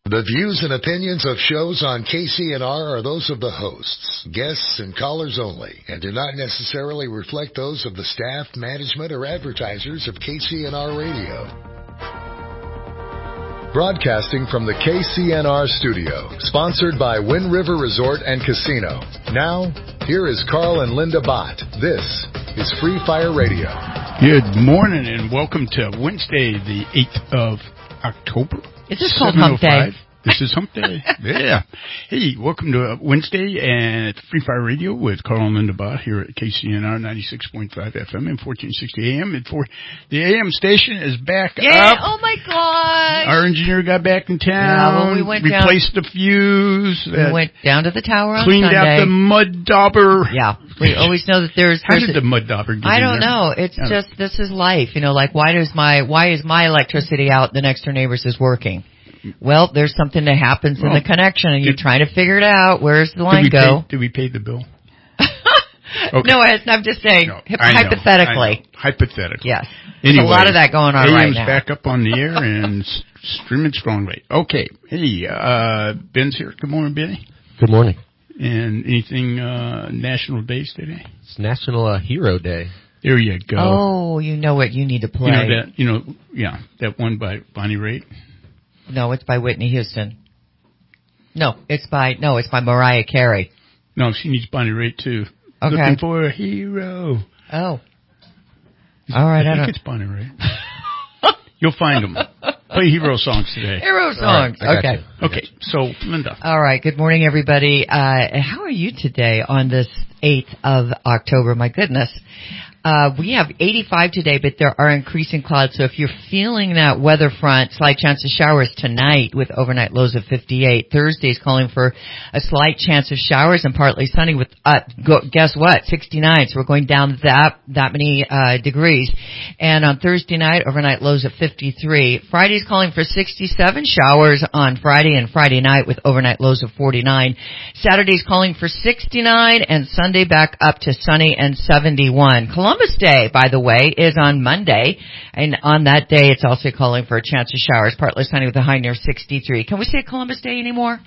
The views and opinions of shows on KCNR are those of the hosts, guests, and callers only, and do not necessarily reflect those of the staff, management, or advertisers of KCNR Radio. Broadcasting from the KCNR studio, sponsored by Wind River Resort and Casino. Now, here is Carl and Linda Bott. This is Free Fire Radio. Good morning and welcome to Wednesday, the 8th of October. Is this called Hump Day? This is Hump Day. Yeah. Hey, welcome to Wednesday at Free Fire Radio with Carl and Linda Bott here at KCNR 96.5 FM and 1460 AM. And for the AM station is back up. Oh my gosh. Our engineer got back in town. Yeah, well, we went replaced the fuse. We went down to the tower on cleaned Sunday. out the mud dauber. Yeah. We always know that there's How did the mud dauber get I in don't there? know. It's just, this is life. You know, like why is my electricity out, the next door neighbor's is working? Well, there's something that happens in the connection, and you're trying to figure it out. Where's the line go? Did we pay the bill? Okay. No, I'm just saying, hypothetically. Hypothetically. Yes. Anyway, there's a lot of that going on right now. back up on the air and streaming strongly. Okay. Hey, Ben's here. Good morning, Benny. Good morning. And anything national days today? It's National Hero Day. There you go. Oh, you know what you need to play. That one by Bonnie Raitt. No, it's by Whitney Houston. No, it's by Mariah Carey. No, she needs Bonnie Raitt too. Okay. Looking for a hero. Oh. All right, I think it's Bonnie Raitt. You'll find them. Play hero songs today. Hero songs. Right, okay. Okay. So, Linda. All right. Good morning, everybody. How are you today on this 8th of October? My goodness. We have 85 today, but there are increasing clouds. So if you're feeling that weather front, slight chance of showers tonight with overnight lows of 58. Thursday is calling for a slight chance of showers and partly sunny with, guess what? 69. So we're going down that many, degrees. And on Thursday night, overnight lows of 53. Friday's calling for 67 showers on Friday and Friday night with overnight lows of 49. Saturday's calling for 69 and Sunday back up to sunny and 71. Columbus Day, by the way, is on Monday, and on that day it's also calling for a chance of showers, partly sunny with a high near 63. Can we say Columbus Day anymore?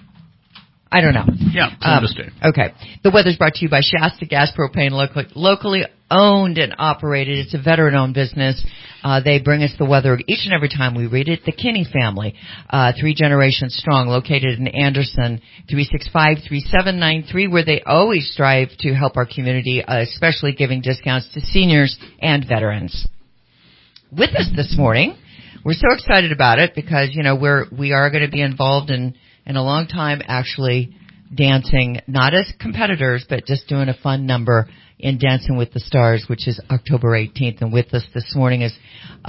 I don't know. Yeah, Columbus Day. Okay. The weather's brought to you by Shasta Gas Propane, locally owned and operated. It's a veteran-owned business. They bring us the weather each and every time we read it. The Kinney family, 3 generations strong, located in Anderson, 365-3793, where they always strive to help our community, especially giving discounts to seniors and veterans. With us this morning, we're so excited about it because, you know, we are going to be involved in a long time actually dancing, not as competitors, but just doing a fun number in Dancing with the Stars, which is October 18th. And with us this morning is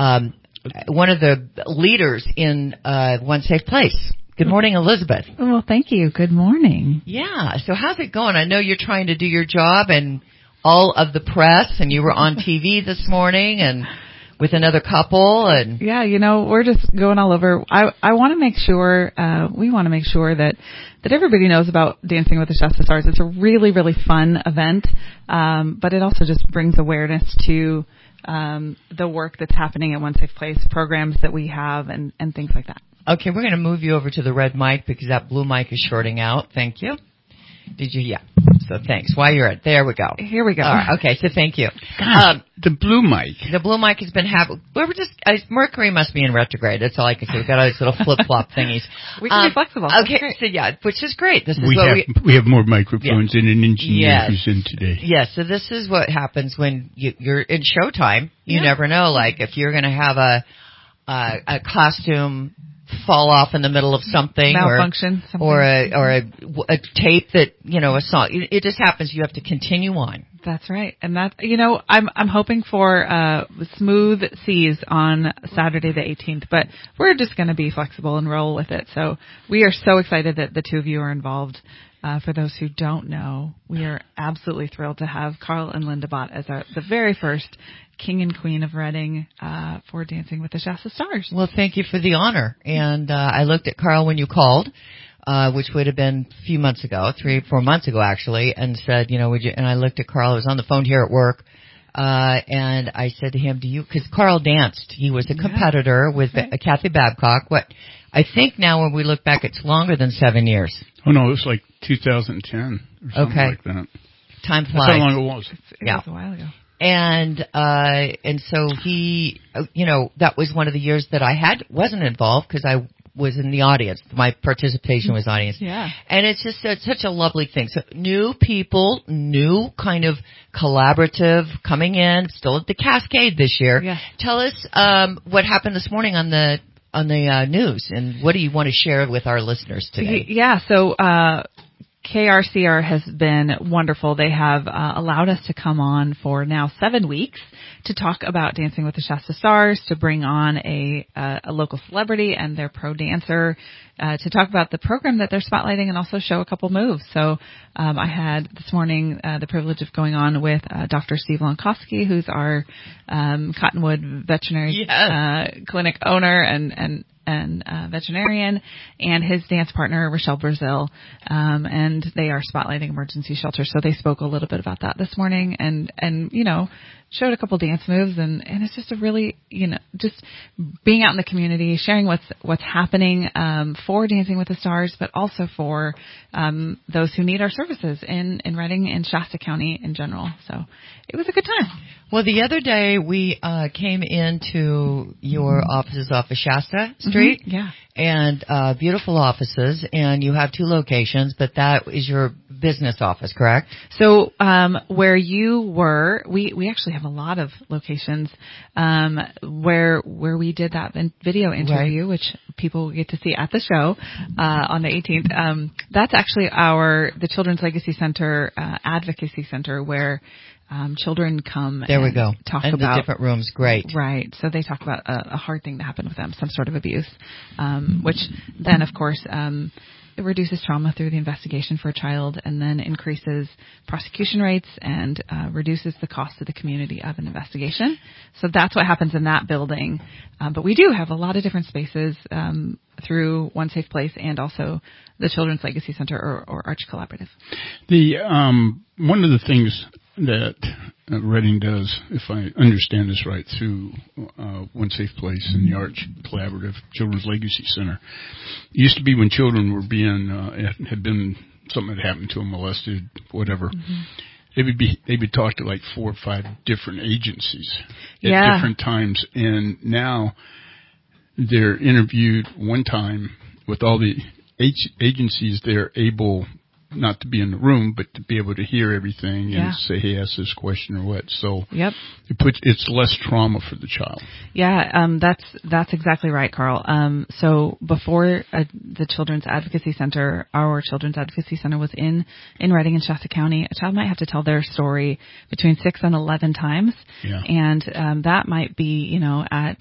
one of the leaders in One Safe Place. Good morning, Elizabeth. Well, thank you. Good morning. Yeah. So how's it going? I know you're trying to do your job and all of the press, and you were on TV this morning and with another couple. And yeah, you know, we're just going all over. I want to make sure, we want to make sure that everybody knows about Dancing with the Shasta Stars. It's a really, really fun event, but it also just brings awareness to the work that's happening at One Safe Place, programs that we have, and things like that. Okay, we're going to move you over to the red mic because that blue mic is shorting out. Thank you. Did you? Yeah. So thanks. While you're at, there we go. Here we go. All right, okay, so thank you. Gosh, the blue mic. The blue mic has been Mercury must be in retrograde. That's all I can say. We've got all these little flip-flop thingies. We can be flexible. Okay, so yeah, which is great. This is we have more microphones than an engineer who's in today. Yes, so this is what happens when you're in showtime. You never know, like if you're going to have a costume fall off in the middle of something, malfunction, or a tape that, you know, a song. It just happens. You have to continue on. That's right, and that, you know, I'm hoping for smooth seas on Saturday the 18th, but we're just going to be flexible and roll with it. So we are so excited that the two of you are involved. For those who don't know, we are absolutely thrilled to have Carl and Linda Bott as the very first King and Queen of Reading for Dancing with the Shasta Stars. Well, thank you for the honor. And I looked at Carl when you called, which would have been a few months ago, 3-4 months ago actually, and said, you know, would you? And I looked at Carl. I was on the phone here at work. And I said to him, because Carl danced. He was a competitor with Kathy Babcock. I think now when we look back, it's longer than 7 years. Oh no, it was like 2010 or something like that. Time That's flies. how long it was. It was a while ago. And so he, that was one of the years that I wasn't involved because I was in the audience. My participation was audience. Yeah. And it's just such a lovely thing. So new people, new kind of collaborative coming in, still at the Cascade this year. Yeah. Tell us what happened this morning on the news, and what do you want to share with our listeners today? Yeah, so KRCR has been wonderful. They have allowed us to come on for now 7 weeks to talk about Dancing with the Shasta Stars, to bring on a local celebrity and their pro dancer to talk about the program that they're spotlighting and also show a couple moves. So I had this morning the privilege of going on with Dr. Steve Lonkowski, who's our Cottonwood Veterinary Clinic owner and veterinarian, and his dance partner, Rochelle Brazil, and they are spotlighting emergency shelters. So they spoke a little bit about that this morning and showed a couple dance moves, and it's just a really, just being out in the community, sharing what's happening for Dancing with the Stars, but also for those who need our services in Redding and Shasta County in general. So it was a good time. Well, the other day we came into your offices off of Shasta Street. Mm-hmm. Yeah. And beautiful offices, and you have 2 locations, but that is your business office, correct? So where you were, we actually have a lot of locations where we did that video interview, which people will get to see at the show on the 18th. That's actually the Children's Legacy Center Advocacy Center, where children come talk and about the different rooms. Great. Right. So they talk about a hard thing that happened with them, some sort of abuse, which then, of course, it reduces trauma through the investigation for a child, and then increases prosecution rates and reduces the cost to the community of an investigation. So that's what happens in that building. But we do have a lot of different spaces through One Safe Place and also the Children's Legacy Center or Arch Collaborative. One of the things that Redding does, if I understand this right, through One Safe Place and the Arch Collaborative Children's Legacy Center, it used to be when children were had been something that happened to them, molested, whatever. Mm-hmm. They'd be talked to like 4 or 5 different agencies at different times, and now they're interviewed one time with all the agencies. They're able not to be in the room, but to be able to hear everything and say, hey, ask this question or what. So it's less trauma for the child. Yeah, that's exactly right, Carl. So before the Children's Advocacy Center, our Children's Advocacy Center was in Redding and Shasta County. A child might have to tell their story between 6 and 11 times. Yeah. And that might be, at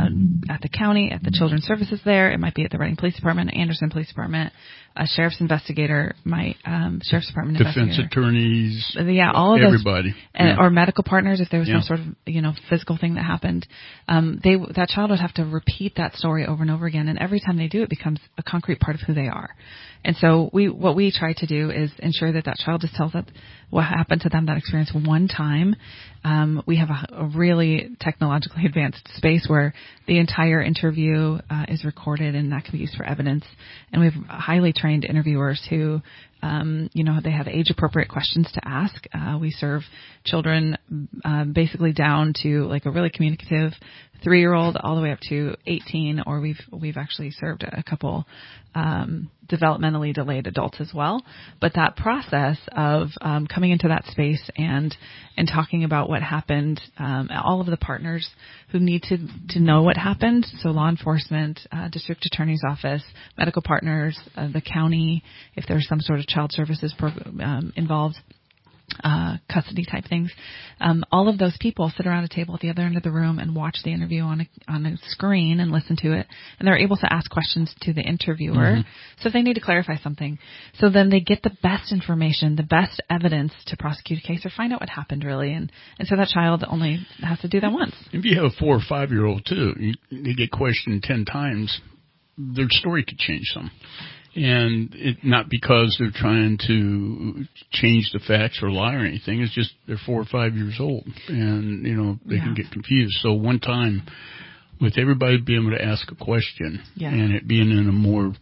the county, at the Children's Services there. It might be at the Redding Police Department, Anderson Police Department. A sheriff's investigator might, sheriff's department defense investigator. Attorneys. All of everybody. Those, or medical partners if there was some sort of, physical thing that happened. That child would have to repeat that story over and over again, and every time they do, it becomes a concrete part of who they are. And so what we try to do is ensure that child just tells us what happened to them, that experience one time. We have a really technologically advanced space where the entire interview is recorded, and that can be used for evidence. And we have highly trained interviewers who, they have age-appropriate questions to ask. We serve children basically down to like a really communicative 3-year-old all the way up to 18, or we've actually served a couple developmentally delayed adults as well. But that process of coming into that space and talking about what happened, all of the partners who need to know what happened, so law enforcement, district attorney's office, medical partners, the county, if there's some sort of child services program involved, custody type things. All of those people sit around a table at the other end of the room and watch the interview on a screen and listen to it, and they're able to ask questions to the interviewer. Mm-hmm. So if they need to clarify something, so then they get the best information, the best evidence to prosecute a case or find out what happened really, and so that child only has to do that once. If you have a 4 or 5-year-old too, they get questioned 10 times, their story could change some. And not because they're trying to change the facts or lie or anything. It's just they're 4 or 5 years old, and they can get confused. So one time with everybody being able to ask a question and it being in a more,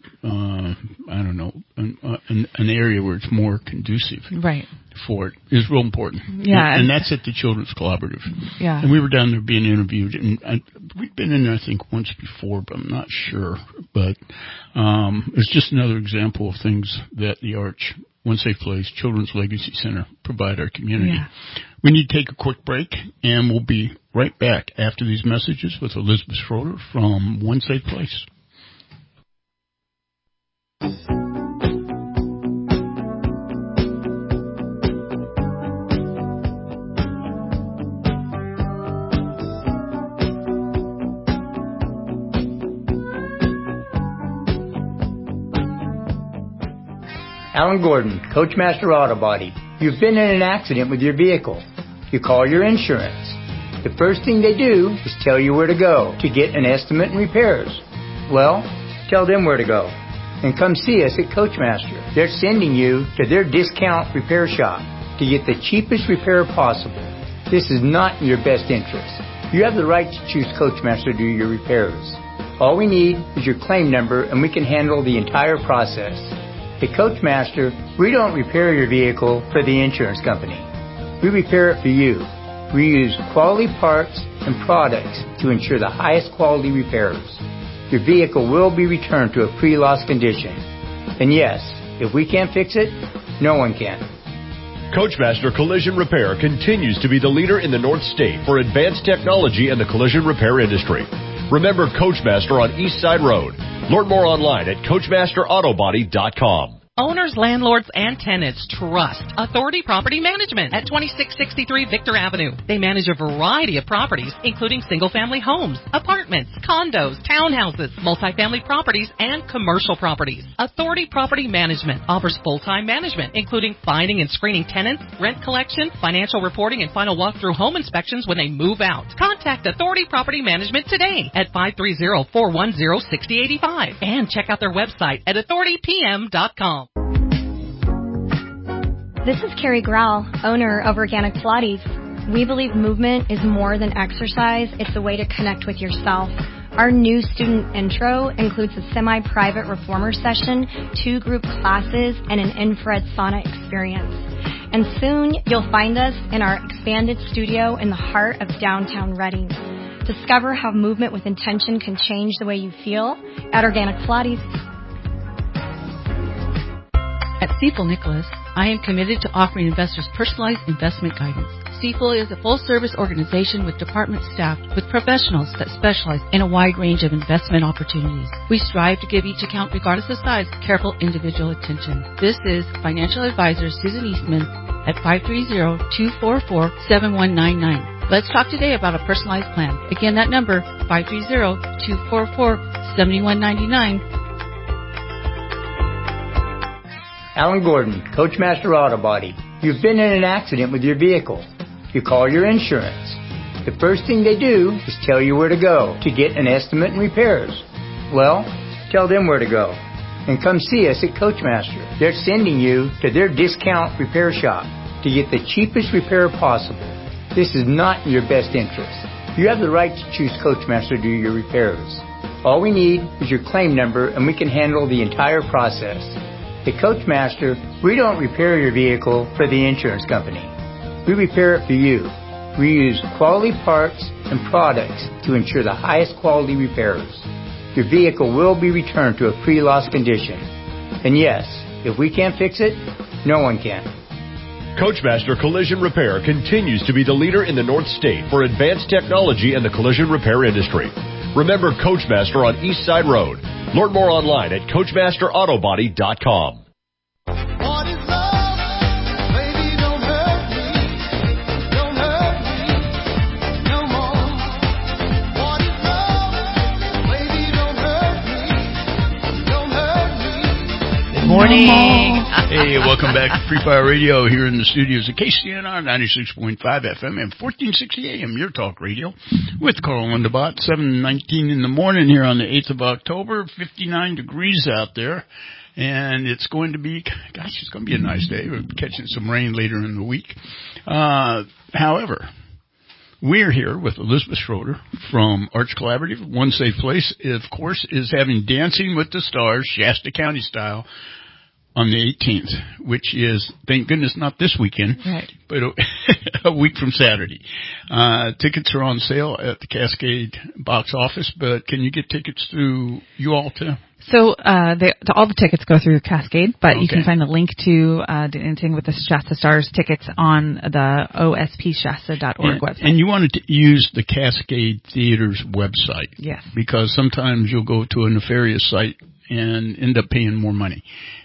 an area where it's more conducive for it is real important. Yeah. And that's at the Children's Collaborative. Yeah. And we were down there being interviewed, and we'd been in there, I think, once before, but I'm not sure. But it's just another example of things that the Arch, One Safe Place, Children's Legacy Center provide our community. Yeah. We need to take a quick break, and we'll be right back after these messages with Elizabeth Schroeder from One Safe Place. Alan Gordon, Coachmaster Auto Body. You've been in an accident with your vehicle. You call your insurance. The first thing they do is tell you where to go to get an estimate and repairs. Well, tell them where to go. And come see us at Coachmaster. They're sending you to their discount repair shop to get the cheapest repair possible. This is not in your best interest. You have the right to choose Coachmaster to do your repairs. All we need is your claim number and we can handle the entire process. At Coachmaster, we don't repair your vehicle for the insurance company. We repair it for you. We use quality parts and products to ensure the highest quality repairs. Your vehicle will be returned to a pre-loss condition. And yes, if we can't fix it, no one can. Coachmaster Collision Repair continues to be the leader in the North State for advanced technology in the collision repair industry. Remember Coachmaster on East Side Road. Learn more online at CoachmasterAutobody.com. Owners, landlords, and tenants trust Authority Property Management at 2663 Victor Avenue. They manage a variety of properties, including single-family homes, apartments, condos, townhouses, multifamily properties, and commercial properties. Authority Property Management offers full-time management, including finding and screening tenants, rent collection, financial reporting, and final walkthrough home inspections when they move out. Contact Authority Property Management today at 530-410-6085 and check out their website at authoritypm.com. This is Carrie Grau, owner of Organic Pilates. We believe movement is more than exercise. It's a way to connect with yourself. Our new student intro includes a semi-private reformer session, 2 group classes, and an infrared sauna experience. And soon, you'll find us in our expanded studio in the heart of downtown Reading. Discover how movement with intention can change the way you feel at Organic Pilates. At Stifel Nicholas, I am committed to offering investors personalized investment guidance. Stifel is a full-service organization with department staff with professionals that specialize in a wide range of investment opportunities. We strive to give each account, regardless of size, careful individual attention. This is financial advisor Susan Eastman at 530-244-7199. Let's talk today about a personalized plan. Again, that number, 530-244-7199. Alan Gordon, Coachmaster Auto Body. You've been in an accident with your vehicle. You call your insurance. The first thing they do is tell you where to go to get an estimate and repairs. Well, tell them where to go. And come see us at Coachmaster. They're sending you to their discount repair shop to get the cheapest repair possible. This is not in your best interest. You have the right to choose Coachmaster to do your repairs. All we need is your claim number and we can handle the entire process. At Coachmaster, we don't repair your vehicle for the insurance company. We repair it for you. We use quality parts and products to ensure the highest quality repairs. Your vehicle will be returned to a pre-loss condition. And yes, if we can't fix it, no one can. Coachmaster Collision Repair continues to be the leader in the North State for advanced technology in the collision repair industry. Remember Coachmaster on East Side Road. Learn more online at CoachmasterAutobody.com. What is love? Baby, don't hurt me. Don't hurt me no more. What is love? Baby, don't hurt me. Don't hurt me. Good morning. Hey, welcome back to Free Fire Radio here in the studios of KCNR 96.5 FM and 1460 AM, your talk radio, with Carl Lindebott, 7:19 in the morning here on the 8th of October, 59 degrees out there, and it's going to be a nice day. We're catching some rain later in the week. However, We're here with Elizabeth Schroeder from Arts Collaborative. One Safe Place, of course, is having Dancing with the Stars, Shasta County style, on the 18th, which is, thank goodness, not this weekend, Right. but a week from Saturday. Tickets are on sale at the Cascade box office, but can you get tickets through you all too? So all the tickets go through Cascade, but you Okay. can find a link to Dancing with the Shasta Stars tickets on the ospshasta.org website. And you wanted to use the Cascade Theater's website. Yes. Because sometimes you'll go to a nefarious site and end up paying more money,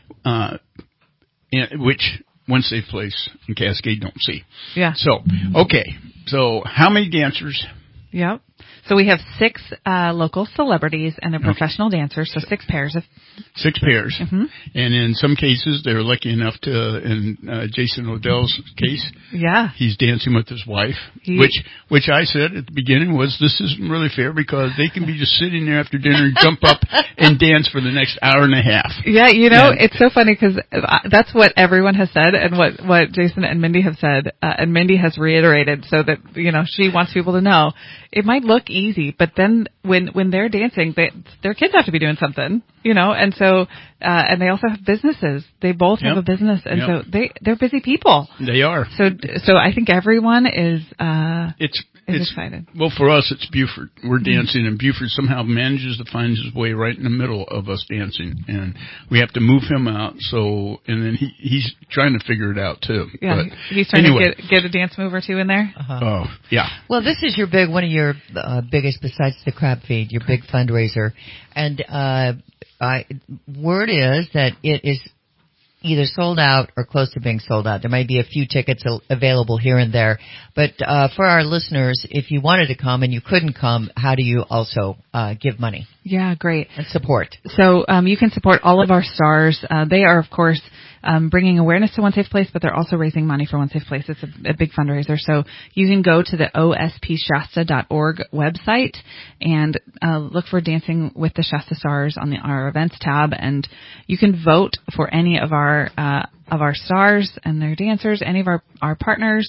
which One Safe Place and Cascade don't see. Yeah. So, okay. So how many dancers? Yep. So we have 6 local celebrities and their professional dancers, so 6 pairs of. 6 pairs. Mm-hmm. And in some cases, they're lucky enough to, in Jason Odell's case, Yeah. he's dancing with his wife, which I said at the beginning was, this isn't really fair because they can be just sitting there after dinner and jump up and dance for the next hour and a half. Yeah, it's so funny because that's what everyone has said and what Jason and Mindy have said, and Mindy has reiterated so that, she wants people to know it might look easy, but then when they're dancing, their kids have to be doing something, and so, and they also have businesses. They both have a business, and so they're busy people. They are. So I think everyone is excited. Well, for us, it's Buford. We're dancing, and Buford somehow manages to find his way right in the middle of us dancing, and we have to move him out. So, and then he's trying to figure it out too. Yeah, but he's trying to get a dance move or two in there. Oh, yeah. Well, this is one of your biggest, besides the crab feed, your big fundraiser, and word is that it is either sold out or close to being sold out. There might be a few tickets available here and there. But for our listeners, if you wanted to come and you couldn't come, how do you also give money? Yeah, great. And support. So you can support all of our stars. They are, of course, bringing awareness to One Safe Place, but they're also raising money for One Safe Place. It's a big fundraiser. So you can go to the ospshasta.org website and look for Dancing with the Shasta Stars on our events tab, and you can vote for any of our stars and their dancers, any of our partners,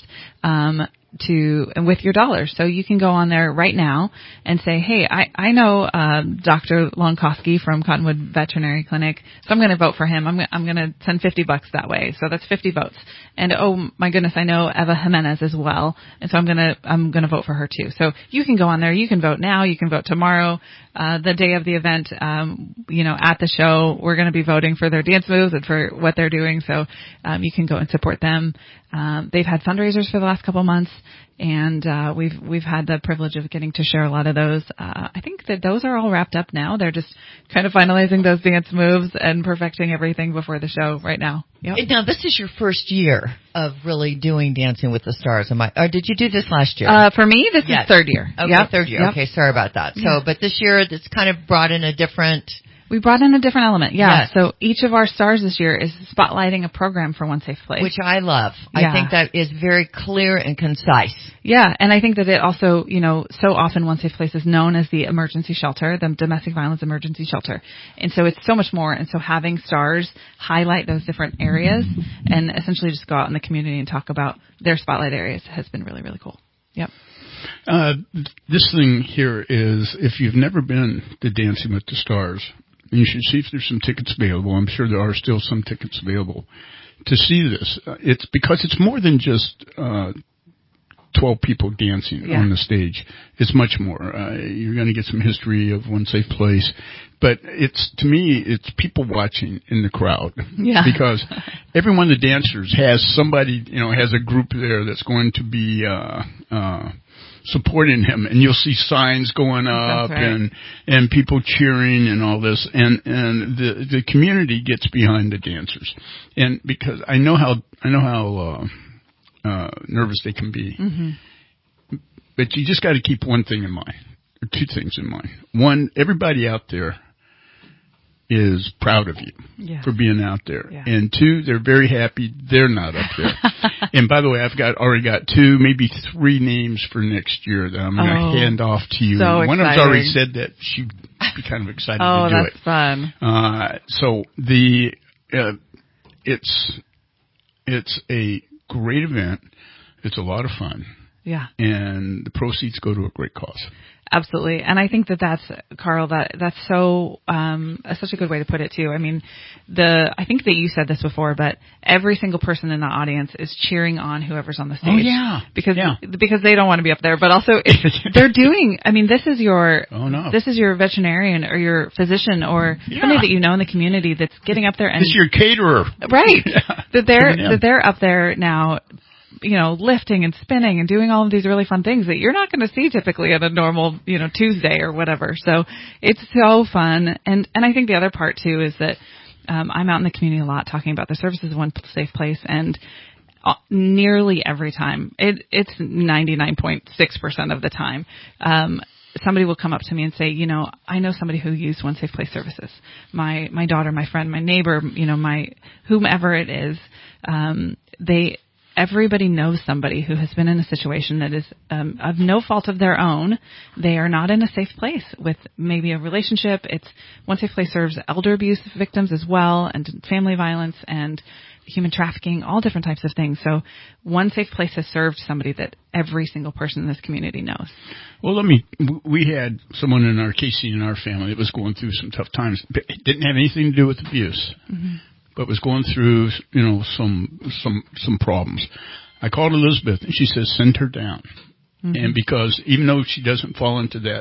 and with your dollars. So you can go on there right now and say, hey, I know Dr. Lonkowski from Cottonwood Veterinary Clinic, so I'm going to vote for him. I'm going to send $50 that way. So that's 50 votes. And oh my goodness, I know Eva Jimenez as well, and so I'm going to vote for her too. So you can go on there. You can vote now. You can vote tomorrow. The day of the event, at the show, we're going to be voting for their dance moves and for what they're doing. So you can go and support them. They've had fundraisers for the last couple months, and we've had the privilege of getting to share a lot of those. I think that those are all wrapped up now. They're just kind of finalizing those dance moves and perfecting everything before the show right now. Yep. Now, this is your first year of really doing Dancing with the Stars. Or did you do this last year? For me, this is third year. Okay, yep. Third year. Yep. Okay, sorry about that. So, but this year, it's kind of brought in a different... We brought in a different element, Yes. So each of our stars this year is spotlighting a program for One Safe Place. Which I love. Yeah. I think that is very clear and concise. Yeah, and I think that it also, so often One Safe Place is known as the emergency shelter, the domestic violence emergency shelter. And so it's so much more. And so having stars highlight those different areas and essentially just go out in the community and talk about their spotlight areas has been really, really cool. Yep. This thing here is, if you've never been to Dancing with the Stars, you should see if there's some tickets available. I'm sure there are still some tickets available to see this. It's because it's more than just 12 people dancing on the stage. It's much more. You're going to get some history of One Safe Place, but to me, it's people watching in the crowd. Yeah. Because every one of the dancers has somebody, has a group there that's going to be supporting him, and you'll see signs going up. That's right. and people cheering and all this, and the community gets behind the dancers, and because I know how nervous they can be, but you just got to keep one thing in mind, or two things in mind. One, everybody out there is proud of you for being out there. Yeah. And two, they're very happy they're not up there. And by the way, I've already got 2, maybe 3 names for next year that I'm going to hand off to you. So one of them's already said that she'd be kind of excited to do it. Oh, that's fun. So it's a great event. It's a lot of fun. Yeah. and the proceeds go to a great cause. Absolutely. And I think that's, Carl, that's so, such a good way to put it too. I mean, I think that you said this before, but every single person in the audience is cheering on whoever's on the stage. Oh, yeah. Because they don't want to be up there, but also they're doing, I mean, this is your veterinarian or your physician or somebody that you know in the community that's getting up there and. This is your caterer. Right. That they're up there now, lifting and spinning and doing all of these really fun things that you're not going to see typically at a normal, Tuesday or whatever. So it's so fun. And I think the other part too is that, I'm out in the community a lot talking about the services of One Safe Place, and nearly every time, it's 99.6% of the time, somebody will come up to me and say, I know somebody who used One Safe Place services. My daughter, my friend, my neighbor, my whomever it is, everybody knows somebody who has been in a situation that is of no fault of their own. They are not in a safe place with maybe a relationship. One Safe Place serves elder abuse victims as well, and family violence and human trafficking, all different types of things. So One Safe Place has served somebody that every single person in this community knows. Well, we had someone in our KC&R family that was going through some tough times. It didn't have anything to do with abuse. Mm-hmm. But was going through, some problems. I called Elizabeth and she says, send her down. Mm-hmm. And because even though she doesn't fall into that,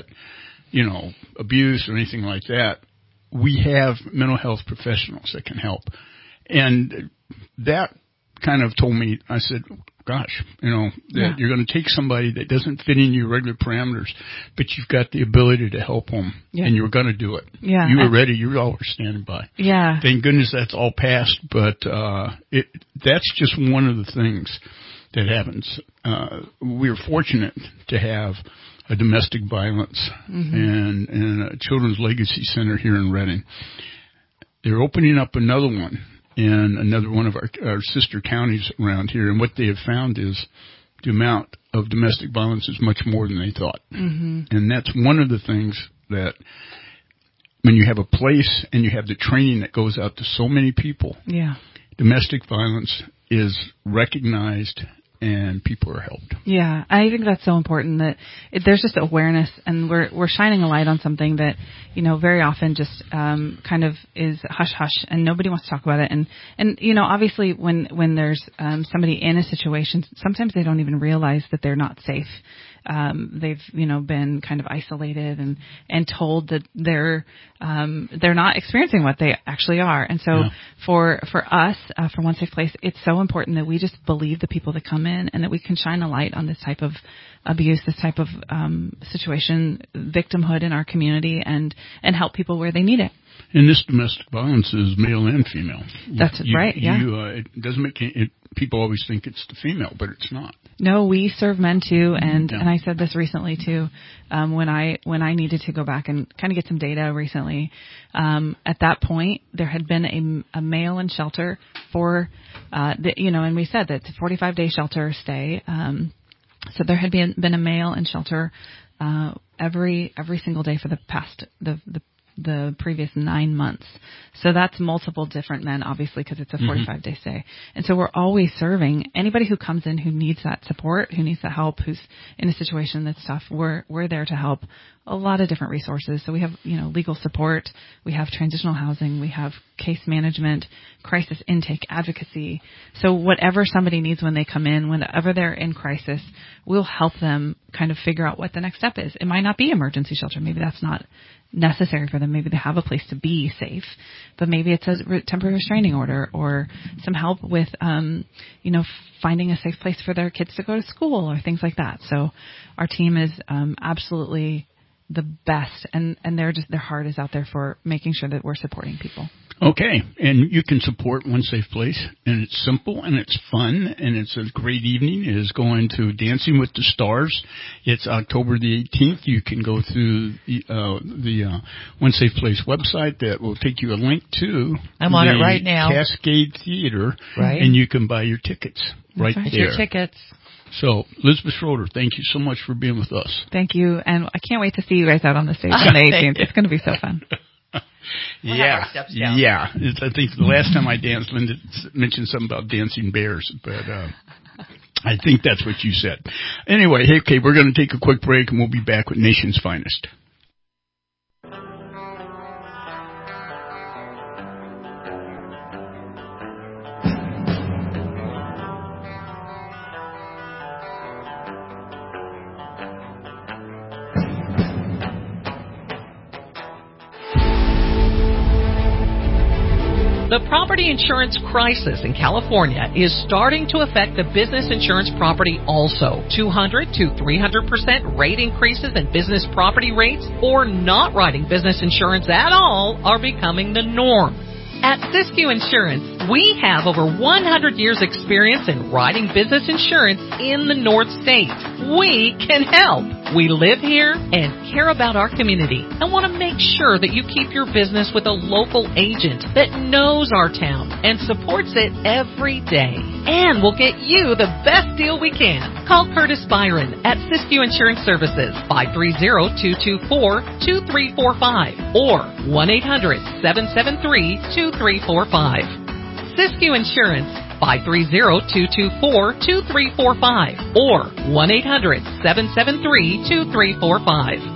abuse or anything like that, we have mental health professionals that can help. And that kind of told me, I said, gosh, that you're going to take somebody that doesn't fit in your regular parameters, but you've got the ability to help them, and you're going to do it. Yeah. You were ready. You all were standing by. Yeah. Thank goodness that's all passed, but that's just one of the things that happens. We're fortunate to have a domestic violence and a children's legacy center here in Redding. They're opening up another one in another one of our sister counties around here, and what they have found is the amount of domestic violence is much more than they thought. Mm-hmm. And that's one of the things that when you have a place and you have the training that goes out to so many people, domestic violence is recognized and people are helped. Yeah, I think that's so important that there's just awareness, and we're shining a light on something that, very often just kind of is hush hush, and nobody wants to talk about it. And obviously when there's somebody in a situation, sometimes they don't even realize that they're not safe. They've, been kind of isolated and told that they're not experiencing what they actually are. And so for us, for One Safe Place, it's so important that we just believe the people that come in and that we can shine a light on this type of abuse, this type of, situation, victimhood in our community and help people where they need it. And this domestic violence is male and female. That's right. Yeah. It doesn't make it. People always think it's the female, but it's not. No, we serve men too, and I said this recently too, when I needed to go back and kind of get some data recently. At that point, there had been a male in shelter for, and we said that it's a 45-day shelter stay. So there had been a male in shelter every single day for the past the previous 9 months. So that's multiple different men, obviously, because it's a 45-day stay. And so we're always serving anybody who comes in who needs that support, who needs that help, who's in a situation that's tough. We're there to help. A lot of different resources. So we have, legal support. We have transitional housing. We have case management, crisis intake, advocacy. So whatever somebody needs when they come in, whenever they're in crisis, we'll help them kind of figure out what the next step is. It might not be emergency shelter. Maybe that's not necessary for them. Maybe they have a place to be safe, but maybe it's a temporary restraining order or some help with, finding a safe place for their kids to go to school or things like that. So our team is absolutely the best, and their heart is out there for making sure that we're supporting people. Okay, and you can support One Safe Place, and it's simple, and it's fun, and it's a great evening. It is going to Dancing with the Stars. It's October the 18th. You can go through the One Safe Place website that will take you a link to I'm on it right now. Cascade Theater, right? And you can buy your tickets right there. Your tickets. So, Elizabeth Schroeder, thank you so much for being with us. Thank you, and I can't wait to see you guys out on the stage on the 18th. It's going to be so fun. Yeah. I think the last time I danced, Linda mentioned something about dancing bears, but I think that's what you said. Anyway, hey, okay, we're going to take a quick break, and we'll be back with Nation's Finest. The property insurance crisis in California is starting to affect the business insurance property also. 200 to 300% rate increases in business property rates or not writing business insurance at all are becoming the norm. At Siskiyou Insurance, we have over 100 years experience in writing business insurance in the North State. We can help. We live here and care about our community and want to make sure that you keep your business with a local agent that knows our town and supports it every day. And we'll get you the best deal we can. Call Curtis Byron at Siskiyou Insurance Services, 530-224-2345 or 1-800-773-2345. Siskiyou Insurance, 530-224-2345 or 1-800-773-2345.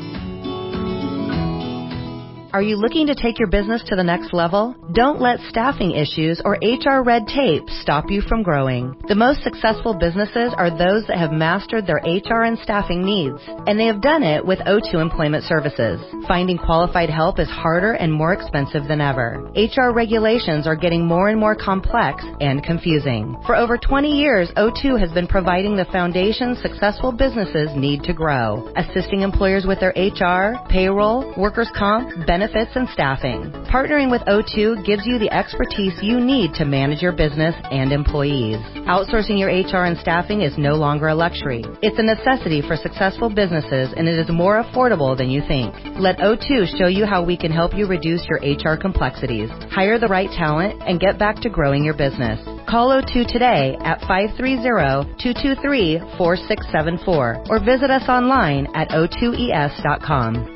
Are you looking to take your business to the next level? Don't let staffing issues or HR red tape stop you from growing. The most successful businesses are those that have mastered their HR and staffing needs, and they have done it with O2 Employment Services. Finding qualified help is harder and more expensive than ever. HR regulations are getting more and more complex and confusing. For over 20 years, O2 has been providing the foundation successful businesses need to grow, assisting employers with their HR, payroll, workers' comp, benefits, and staffing. Partnering with O2 gives you the expertise you need to manage your business and employees. Outsourcing your HR and staffing is no longer a luxury. It's a necessity for successful businesses, and it is more affordable than you think. Let O2 show you how we can help you reduce your HR complexities, hire the right talent, and get back to growing your business. Call O2 today at 530-223-4674 or visit us online at o2es.com.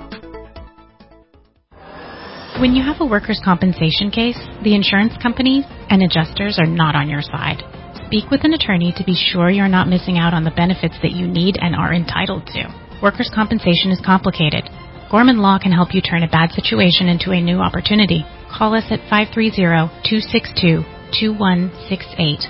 When you have a workers' compensation case, the insurance companies and adjusters are not on your side. Speak with an attorney to be sure you're not missing out on the benefits that you need and are entitled to. Workers' compensation is complicated. Gorman Law can help you turn a bad situation into a new opportunity. Call us at 530-262-2168,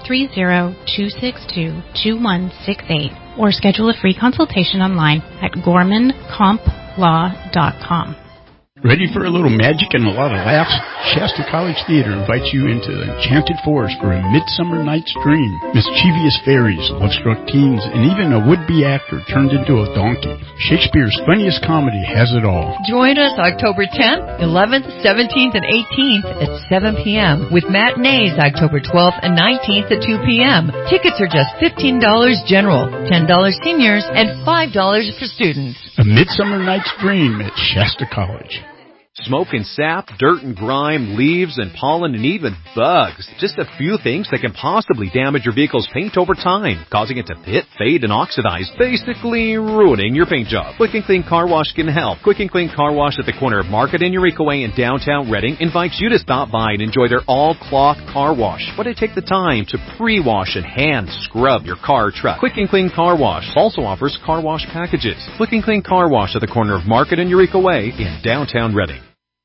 530-262-2168, or schedule a free consultation online at gormancomplaw.com. Ready for a little magic and a lot of laughs? Shasta College Theater invites you into the Enchanted Forest for a Midsummer Night's Dream. Mischievous fairies, love-struck teens, and even a would-be actor turned into a donkey. Shakespeare's funniest comedy has it all. Join us October 10th, 11th, 17th, and 18th at 7 p.m. with matinees October 12th and 19th at 2 p.m. Tickets are just $15 general, $10 seniors, and $5 for students. A Midsummer Night's Dream at Shasta College. Smoke and sap, dirt and grime, leaves and pollen, and even bugs. Just a few things that can possibly damage your vehicle's paint over time, causing it to pit, fade, and oxidize, basically ruining your paint job. Quick and Clean Car Wash can help. Quick and Clean Car Wash at the corner of Market and Eureka Way in downtown Redding invites you to stop by and enjoy their all-cloth car wash. But they take the time to pre-wash and hand scrub your car or truck. Quick and Clean Car Wash also offers car wash packages. Quick and Clean Car Wash at the corner of Market and Eureka Way in downtown Redding.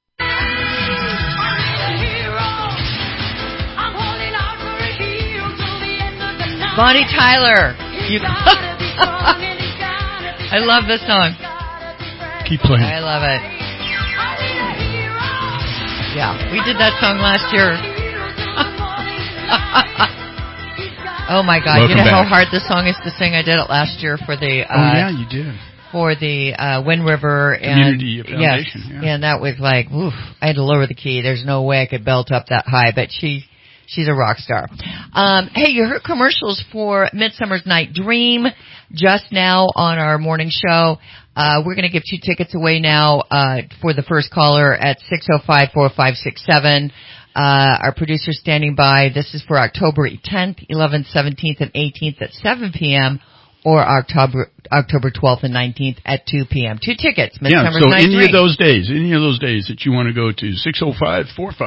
Bonnie Tyler. I love this song. Keep playing. I love it. Yeah, we did that song last year. Oh my God! Welcome you know back. how hard this song is to sing? I did it last year for the. Yeah, you did. For the Wind River and Community Foundation. Yes, and that was like, oof! I had to lower the key. There's no way I could belt up that high, but she's a rock star. Hey, you heard commercials for Midsummer's Night Dream just now on our morning show. We're going to give 2 tickets away now for the first caller at 605-4567. Our producer's standing by. This is for October 10th, 11th, 17th, and 18th at 7 p.m. or October 12th and 19th at 2 p.m. 2 tickets. Midsummer's so Night any Dream. of those days that you want to go to,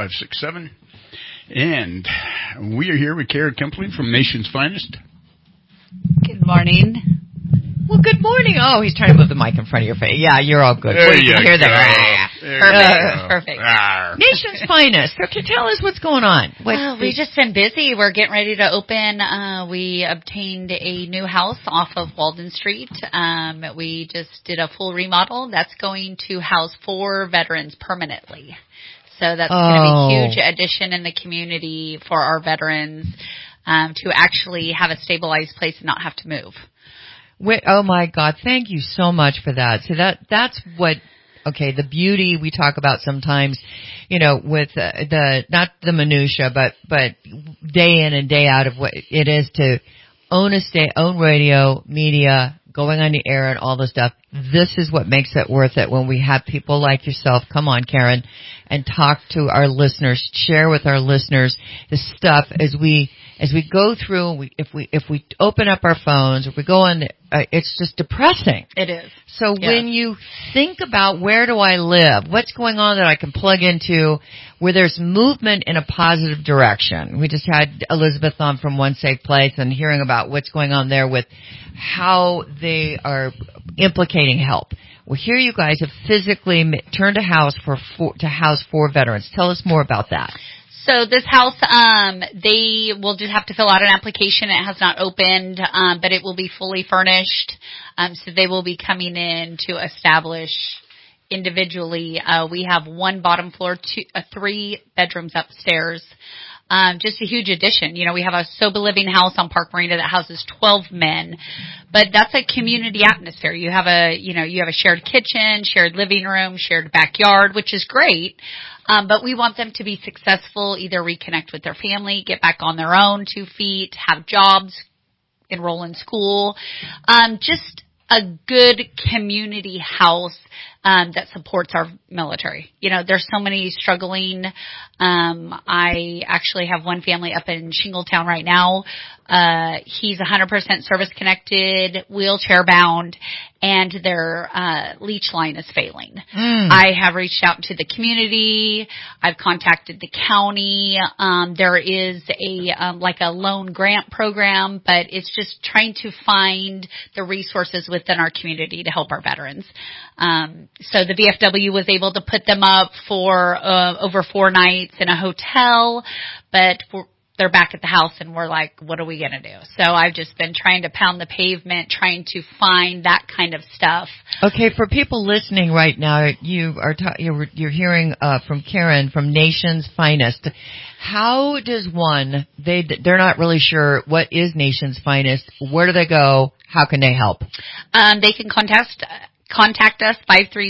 605-4567. And we are here with Kara Kempley from Nation's Finest. morning. Well, good morning. Oh, he's trying to move the mic in front of your face. Yeah, you're all good. There We you can hear go. that. Perfect. Nation's finest. So tell us what's going on. We've just been busy. We're getting ready to open. We obtained a new house off of Walden Street. We just did a full remodel. That's going to house 4 veterans permanently. So that's going to be a huge addition in the community for our veterans to actually have a stabilized place and not have to move. Oh my God! Thank you so much for that. So that's what. Okay, the beauty we talk about sometimes, with not the minutia, but day in and day out of what it is to own radio, media, going on the air and all this stuff. This is what makes it worth it when we have people like yourself come on, Karen, and talk to our listeners, share with our listeners the stuff as we go through. If we open up our phones, if we go on, it's just depressing. It is. So when you think about where do I live, what's going on that I can plug into, where there's movement in a positive direction. We just had Elizabeth on from One Safe Place and hearing about what's going on there with how they are implicating help. Well, here you guys have physically turned a house to house 4 veterans. Tell us more about that. So this house, they will just have to fill out an application. It has not opened, but it will be fully furnished. So they will be coming in to establish individually. We have 1 bottom floor, 3 bedrooms upstairs. Just a huge addition. We have a sober living house on Park Marina that houses 12 men, but that's a community atmosphere. You have a shared kitchen, shared living room, shared backyard, which is great. But we want them to be successful, either reconnect with their family, get back on their own 2 feet, have jobs, enroll in school. Just a good community house that supports our military. There's so many struggling. I actually have one family up in Shingletown right now. He's 100% service connected, wheelchair bound, and their leach line is failing. I have reached out to the community. I've contacted the county. There is a loan grant program, but it's just trying to find the resources within our community to help our veterans. So the VFW was able to put them up for over 4 nights in a hotel, but they're back at the house and we're like, what are we going to do? So I've just been trying to pound the pavement, trying to find that kind of stuff. Okay, for people listening right now, you're hearing from Karen from Nation's Finest. How does they're not really sure what is Nation's Finest. Where do they go? How can they help? They can contact us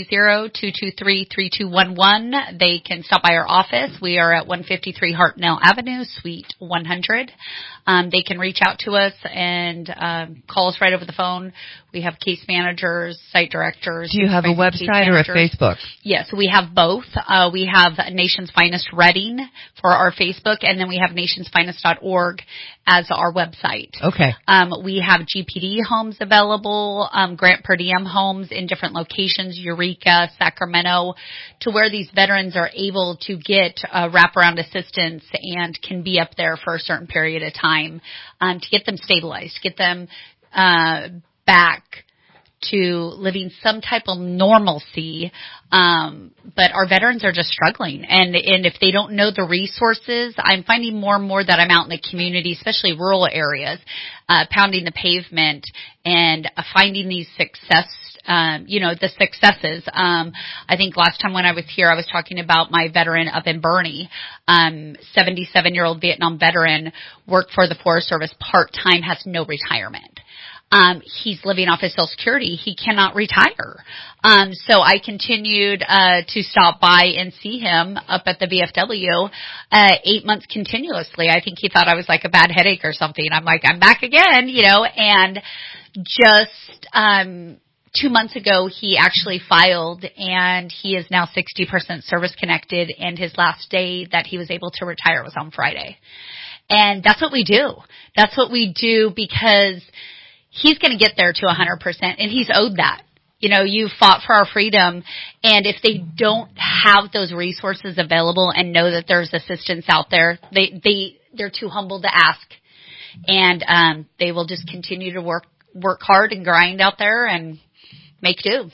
530-223-3211. They can stop by our office. We are at 153 Hartnell Avenue, Suite 100. They can reach out to us and call us right over the phone. We have case managers, site directors. Do you have a website or a Facebook? Yes, we have both. We have Nation's Finest Reading for our Facebook, and then we have nationsfinest.org as our website. Okay. We have GPD homes available, grant per diem homes in different locations, Eureka, Sacramento, to where these veterans are able to get wraparound assistance and can be up there for a certain period of time to get them stabilized, get them back to living some type of normalcy. But our veterans are just struggling. And if they don't know the resources, I'm finding more and more that I'm out in the community, especially rural areas, pounding the pavement and finding these the successes. I think last time when I was here, I was talking about my veteran up in Bernie, 77-year-old Vietnam veteran, worked for the Forest Service part-time, has no retirement. He's living off his Social Security. He cannot retire. So I continued to stop by and see him up at the VFW 8 months continuously. I think he thought I was like a bad headache or something. I'm like, I'm back again, and just 2 months ago, he actually filed, and he is now 60% service connected, and his last day that he was able to retire was on Friday. And that's what we do. That's what we do because he's going to get there to 100%, and he's owed that. You fought for our freedom, and if they don't have those resources available and know that there's assistance out there, they're too humble to ask, and they will just continue to work work hard and grind out there and make do.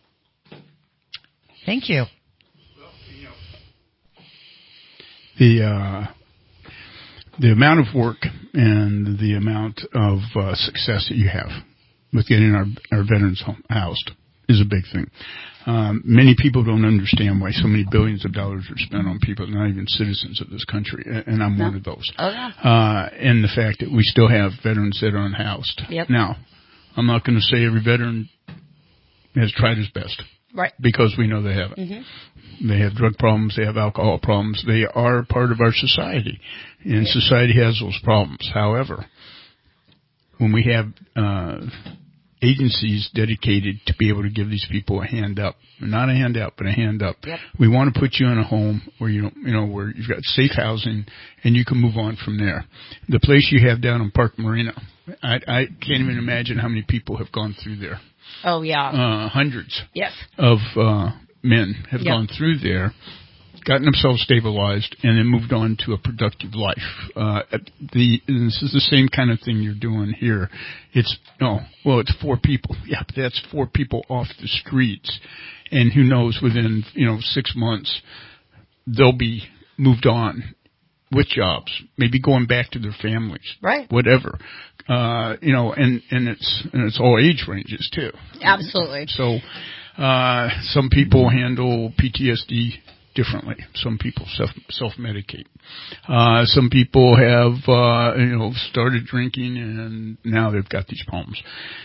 Thank you. The amount of work and the amount of success that you have with getting our veterans housed is a big thing. Many people don't understand why so many billions of dollars are spent on people not even citizens of this country, and I'm one of those. Oh, yeah. And the fact that we still have veterans that are unhoused. Yep. Now, I'm not going to say every veteran has tried his best. Right. Because we know they haven't. Mm-hmm. They have drug problems. They have alcohol problems. They are part of our society, and society has those problems. However, when we have agencies dedicated to be able to give these people a hand up, not a hand out, but a hand up, we want to put you in a home where where you've got safe housing and you can move on from there. The place you have down in Park Marina, I can't even imagine how many people have gone through there. Oh, yeah. Hundreds Yes. of men have gone through there, gotten themselves stabilized, and then moved on to a productive life. This is the same kind of thing you're doing here. It's 4 people. Yeah, but that's 4 people off the streets. And who knows, within, 6 months, they'll be moved on with jobs, maybe going back to their families. Right. Whatever. And it's all age ranges too. Absolutely. So, some people handle PTSD differently. Some people self-medicate. Some people have, started drinking and now they've got these problems.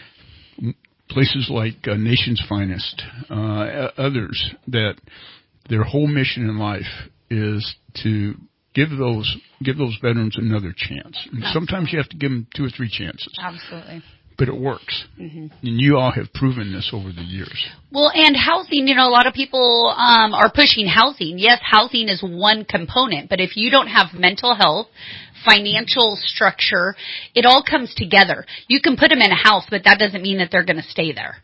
Places like Nation's Finest, others, that their whole mission in life is to give those veterans another chance. And sometimes you have to give them 2 or 3 chances. Absolutely. But it works. Mm-hmm. And you all have proven this over the years. Well, and housing, a lot of people are pushing housing. Yes, housing is one component, but if you don't have mental health, financial structure, it all comes together. You can put them in a house, but that doesn't mean that they're going to stay there.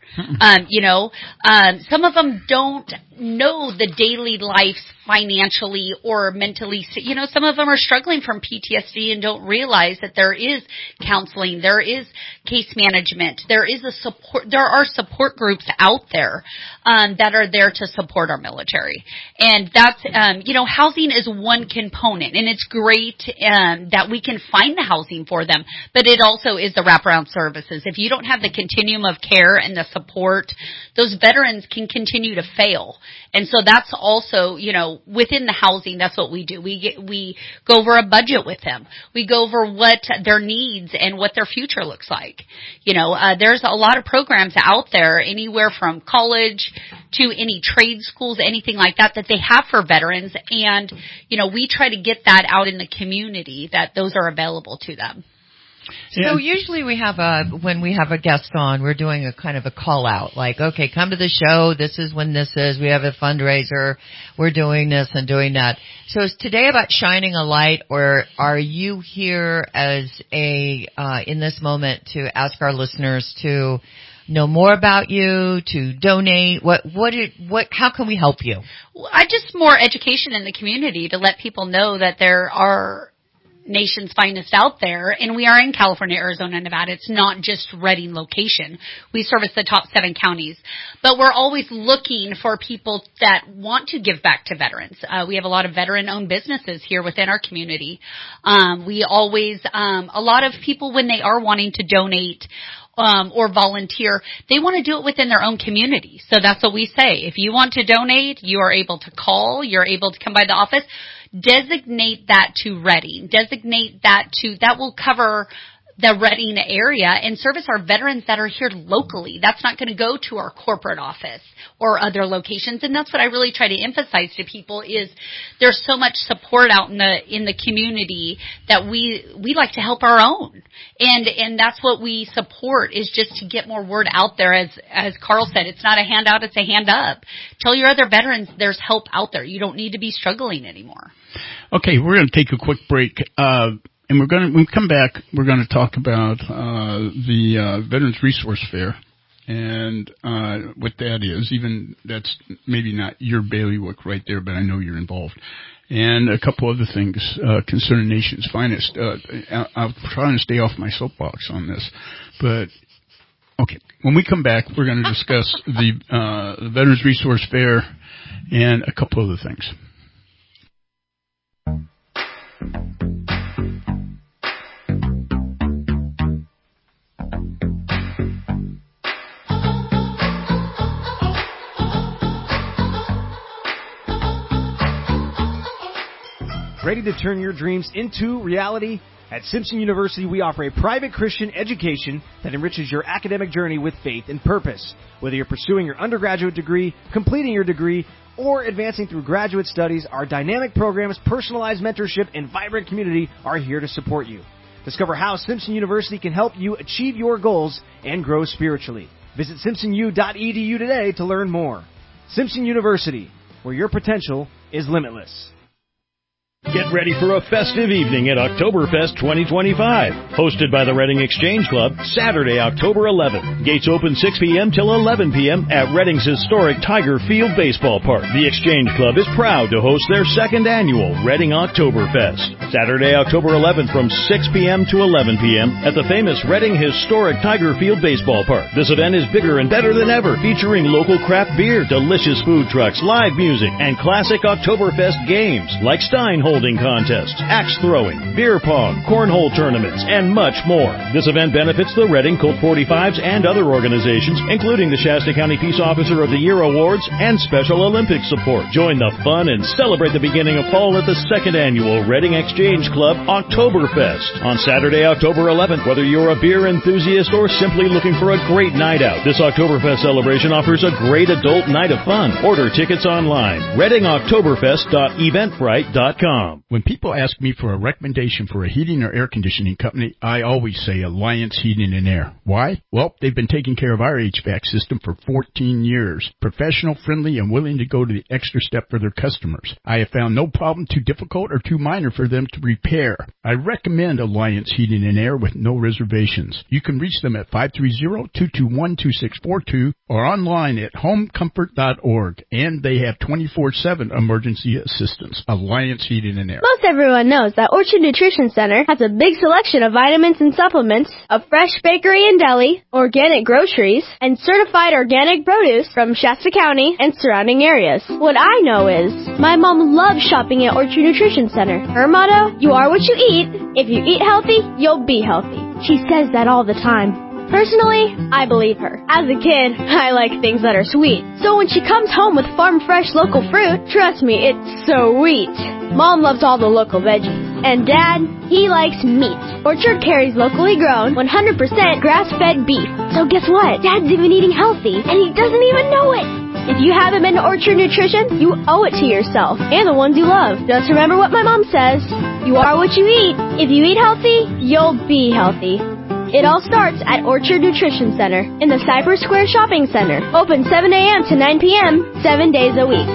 Some of them don't know the daily life financially or mentally. Some of them are struggling from PTSD and don't realize that there is counseling, there is case management, there are support groups out there that are there to support our military. And that's, housing is one component, and it's great that we can find the housing for them, but it also is the wraparound services. If you don't have the continuum of care and the support, those veterans can continue to fail. And so that's also, within the housing, that's what we do. We go over a budget with them. We go over what their needs and what their future looks like. There's a lot of programs out there, anywhere from college to any trade schools, anything like that they have for veterans. And, we try to get that out in the community, that those are available to them. So usually when we have a guest on, we're doing a kind of a call out, like, okay, come to the show. This is when this is. We have a fundraiser. We're doing this and doing that. So is today about shining a light, or are you here as in this moment to ask our listeners to know more about you, to donate? How can we help you? Well, just more education in the community to let people know that there are Nation's Finest out there, and we are in California, Arizona, Nevada. It's not just Redding location. We service the top 7 counties, but we're always looking for people that want to give back to veterans. We have a lot of veteran-owned businesses here within our community. We always, a lot of people, when they are wanting to donate or volunteer, they want to do it within their own community. So that's what we say. If you want to donate, you are able to call. You're able to come by the office. Designate that to Redding. That will cover the Redding area and service our veterans that are here locally. That's not going to go to our corporate office or other locations. And that's what I really try to emphasize to people is there's so much support out in the community that we like to help our own. And that's what we support, is just to get more word out there. As Carl said, it's not a handout, it's a hand up. Tell your other veterans there's help out there. You don't need to be struggling anymore. Okay, we're going to take a quick break. And when we come back, we're going to talk about the Veterans Resource Fair and what that is. Even that's maybe not your bailiwick right there, but I know you're involved. And a couple other things concerning Nation's Finest. I'm trying to stay off my soapbox on this, but Okay. When we come back, we're going to discuss the Veterans Resource Fair and a couple other things. Ready to turn your dreams into reality? At Simpson University, we offer a private Christian education that enriches your academic journey with faith and purpose. Whether you're pursuing your undergraduate degree, completing your degree, or advancing through graduate studies, our dynamic programs, personalized mentorship, and vibrant community are here to support you. Discover how Simpson University can help you achieve your goals and grow spiritually. Visit simpsonu.edu today to learn more. Simpson University, where your potential is limitless. Get ready for a festive evening at Oktoberfest 2025. Hosted by the Reading Exchange Club, Saturday, October 11th. Gates open 6 p.m. till 11 p.m. at Reading's historic Tiger Field Baseball Park. The Exchange Club is proud to host their second annual Reading Oktoberfest. Saturday, October 11th from 6 p.m. to 11 p.m. at the famous Reading historic Tiger Field Baseball Park. This event is bigger and better than ever, featuring local craft beer, delicious food trucks, live music, and classic Oktoberfest games like Stein holding contests, axe throwing, beer pong, cornhole tournaments, and much more. This event benefits the Reading Colt 45s and other organizations, including the Shasta County Peace Officer of the Year Awards and Special Olympics support. Join the fun and celebrate the beginning of fall at the second annual Reading Exchange Club Oktoberfest on Saturday, October 11th. Whether you're a beer enthusiast or simply looking for a great night out, this Oktoberfest celebration offers a great adult night of fun. Order tickets online. ReadingOktoberfest.eventbrite.com. When people ask me for a recommendation for a heating or air conditioning company, I always say Alliance Heating and Air. Why? Well, they've been taking care of our HVAC system for 14 years. Professional, friendly, and willing to go to the extra step for their customers. I have found no problem too difficult or too minor for them to repair. I recommend Alliance Heating and Air with no reservations. You can reach them at 530-221-2642 or online at homecomfort.org. And they have 24/7 emergency assistance. Alliance Heating and Air. Most everyone knows that Orchard Nutrition Center has a big selection of vitamins and supplements, a fresh bakery and deli, organic groceries, and certified organic produce from Shasta County and surrounding areas. What I know is, my mom loves shopping at Orchard Nutrition Center. Her motto, you are what you eat. If you eat healthy, you'll be healthy. She says that all the time. Personally, I believe her. As a kid, I like things that are sweet. So when she comes home with farm fresh local fruit, trust me, it's sweet. Mom loves all the local veggies. And Dad, he likes meat. Orchard carries locally grown, 100% grass-fed beef. So guess what? Dad's even eating healthy, and he doesn't even know it. If you haven't been to Orchard Nutrition, you owe it to yourself and the ones you love. Just remember what my mom says. You are what you eat. If you eat healthy, you'll be healthy. It all starts at Orchard Nutrition Center in the Cypress Square Shopping Center. Open 7 a.m. to 9 p.m., 7 days a week.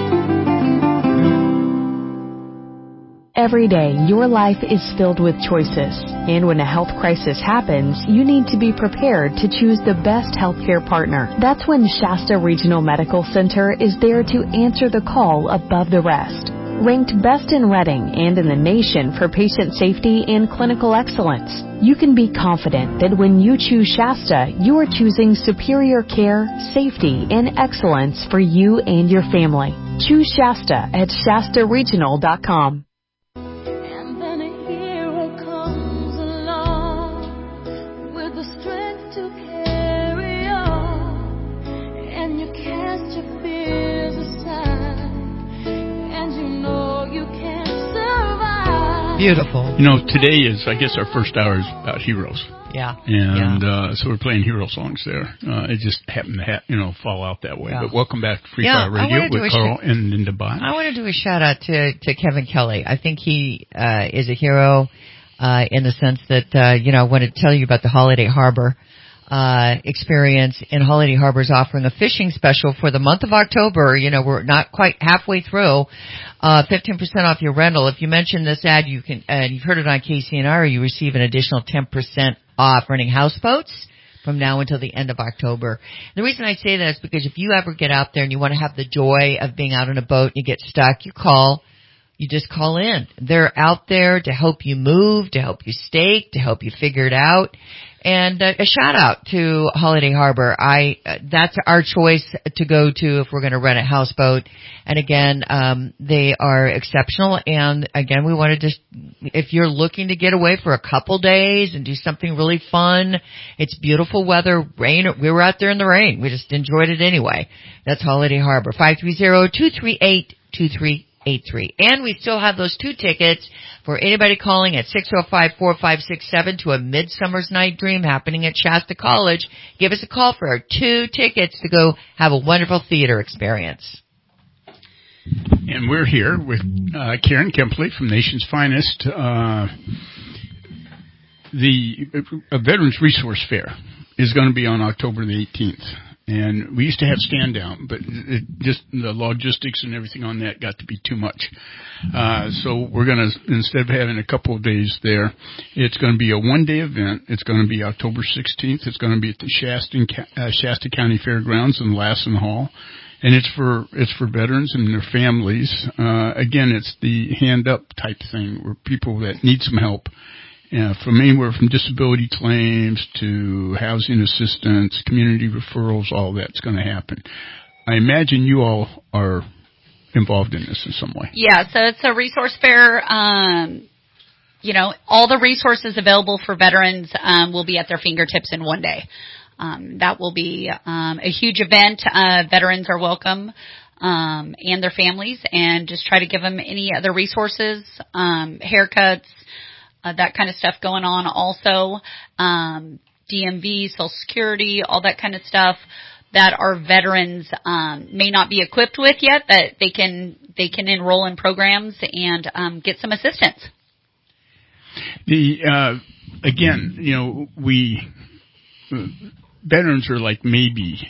Every day, your life is filled with choices. And when a health crisis happens, you need to be prepared to choose the best healthcare partner. That's when Shasta Regional Medical Center is there to answer the call above the rest. Ranked best in Reading and in the nation for patient safety and clinical excellence, you can be confident that when you choose Shasta, you are choosing superior care, safety, and excellence for you and your family. Choose Shasta at shastaregional.com. And then a hero comes along with the strength to carry on, and you cast your fears aside, and you know you can survive. Beautiful. You know, today is, I guess, our first hour is about heroes. Yeah. And so we're playing hero songs there. It just happened to fall out that way. Yeah. But welcome back to Free Fire Radio with Carl and Linda Bond. I want to do a shout out to Kevin Kelly. I think he is a hero in the sense that I want to tell you about the Holiday Harbor experience. And Holiday Harbor is offering a fishing special for the month of October. We're not quite halfway through. 15% off your rental. If you mention this ad, you can, and you've heard it on KCNR, you receive an additional 10% off renting houseboats from now until the end of October. The reason I say that is because if you ever get out there and you want to have the joy of being out on a boat and you get stuck, you just call in. They're out there to help you move, to help you stake, to help you figure it out. And a shout out to Holiday Harbor. That's our choice to go to if we're going to rent a houseboat. And again, they are exceptional. And again, we wanted to, if you're looking to get away for a couple days and do something really fun, it's beautiful weather, rain. We were out there in the rain. We just enjoyed it anyway. That's Holiday Harbor. 530-238-2383. And we still have those 2 tickets for anybody calling at 605-4567 to A Midsummer's Night Dream happening at Shasta College. Give us a call for our 2 tickets to go have a wonderful theater experience. And we're here with Karen Kempley from Nation's Finest. The Veterans Resource Fair is going to be on October the 18th. And we used to have stand down, but just the logistics and everything on that got to be too much. So we're going to, instead of having a couple of days there, it's going to be a 1-day event. It's going to be October 16th. It's going to be at the Shasta County Fairgrounds in Lassen Hall. And it's for veterans and their families. Again, it's the hand up type thing where people that need some help. From anywhere from disability claims to housing assistance, community referrals, all that's going to happen. I imagine you all are involved in this in some way. Yeah, so it's a resource fair. All the resources available for veterans will be at their fingertips in 1 day. That will be a huge event. Veterans are welcome and their families, and just try to give them any other resources, haircuts, that kind of stuff going on also, DMV, Social Security, all that kind of stuff that our veterans may not be equipped with yet, that they can enroll in programs and get some assistance. Veterans are like maybe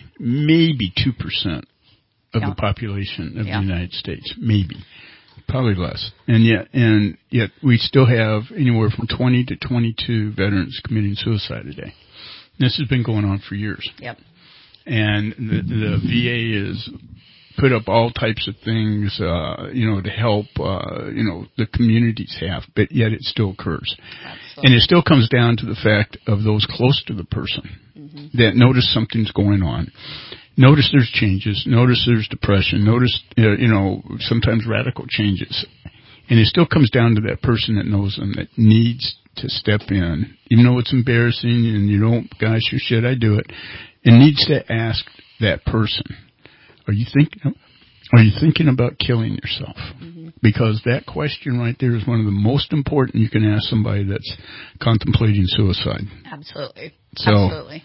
2% of the population of the United States, maybe. Probably less. And yet we still have anywhere from 20 to 22 veterans committing suicide a day. This has been going on for years. Yep. And the VA has put up all types of things, to help, the communities have, but yet it still occurs. Absolutely. And it still comes down to the fact of those close to the person that notice something's going on. Notice there's changes. Notice there's depression. Notice, sometimes radical changes. And it still comes down to that person that knows them, that needs to step in, even though it's embarrassing and you don't, gosh, should I do it? And needs to ask that person, are you thinking about killing yourself? Because that question right there is one of the most important you can ask somebody that's contemplating suicide. Absolutely. So, absolutely.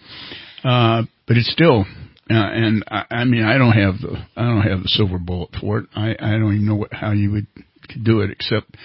But it's still, and I don't have the silver bullet for it. I don't even know how you could do it, except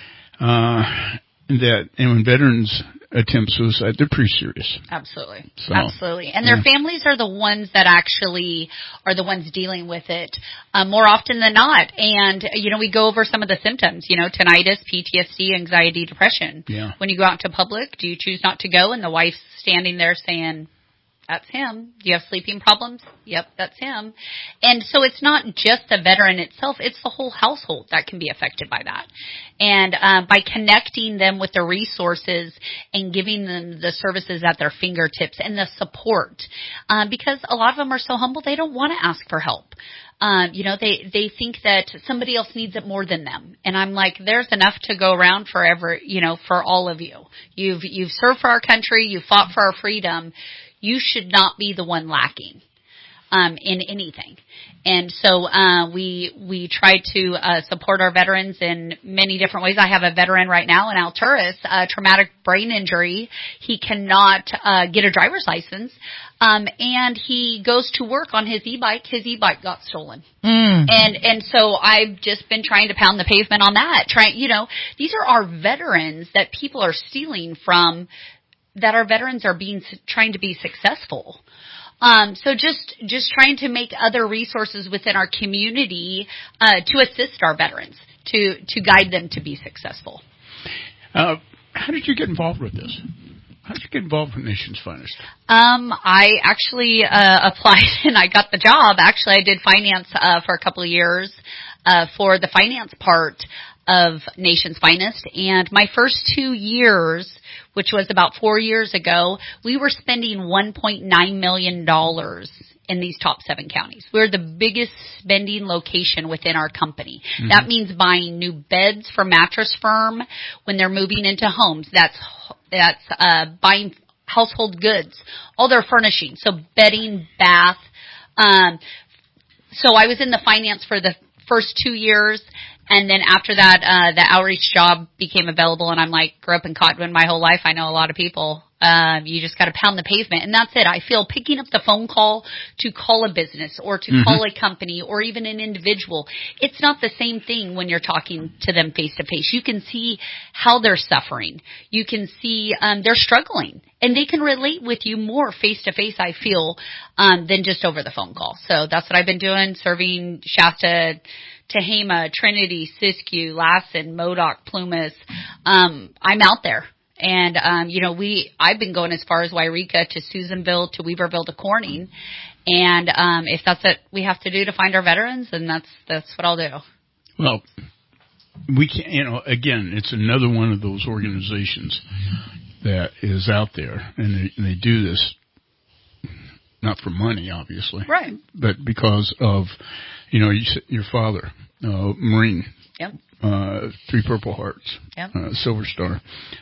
that, and when veterans attempt suicide, they're pretty serious. Absolutely. So, absolutely. And their families are the ones that actually are the ones dealing with it more often than not. And, we go over some of the symptoms, tinnitus, PTSD, anxiety, depression. Yeah. When you go out to public, do you choose not to go? And the wife's standing there saying, that's him. Do you have sleeping problems? Yep, that's him. And so it's not just the veteran itself, it's the whole household that can be affected by that. And by connecting them with the resources and giving them the services at their fingertips and the support, because a lot of them are so humble, they don't want to ask for help. They think that somebody else needs it more than them. And I'm like, there's enough to go around for all of you. You've served for our country, you fought for our freedom. You should not be the one lacking in anything. And so we try to support our veterans in many different ways. I have a veteran right now in Alturas, traumatic brain injury. He cannot get a driver's license, and he goes to work on his e-bike. His e-bike got stolen. And so I've just been trying to pound the pavement on that. These are our veterans that people are stealing from, that our veterans are trying to be successful. So just trying to make other resources within our community to assist our veterans, to guide them to be successful. How did you get involved with this? How did you get involved with Nation's Finest? I actually applied and I got the job. Actually, I did finance for a couple of years for the finance part. of Nation's Finest. And my first 2 years, which was about 4 years ago, we were spending $1.9 million in these top 7 counties. We're the biggest spending location within our company. Mm-hmm. That means buying new beds for Mattress Firm when they're moving into homes. That's buying household goods, all their furnishing, so bedding, bath. So I was in the finance for the first 2 years, and then after that, the outreach job became available, and I'm like, grew up in Cottonwood my whole life. I know a lot of people. You just got to pound the pavement, and that's it. I feel picking up the phone call to call a business or to call a company or even an individual. It's not the same thing when you're talking to them face to face. You can see how they're suffering. You can see they're struggling, and they can relate with you more face to face, I feel, than just over the phone call. So that's what I've been doing, serving Shasta, Tehama, Trinity, Siskiyou, Lassen, Modoc, Plumas. I'm out there. And, I've been going as far as Wairika to Susanville to Weaverville to Corning. And, if that's what we have to do to find our veterans, then that's what I'll do. Well, we can't, again, it's another one of those organizations that is out there, and they do this not for money, obviously. Right. But because of, your father, Marine. Yep. 3 Purple Hearts, yep. Silver Star.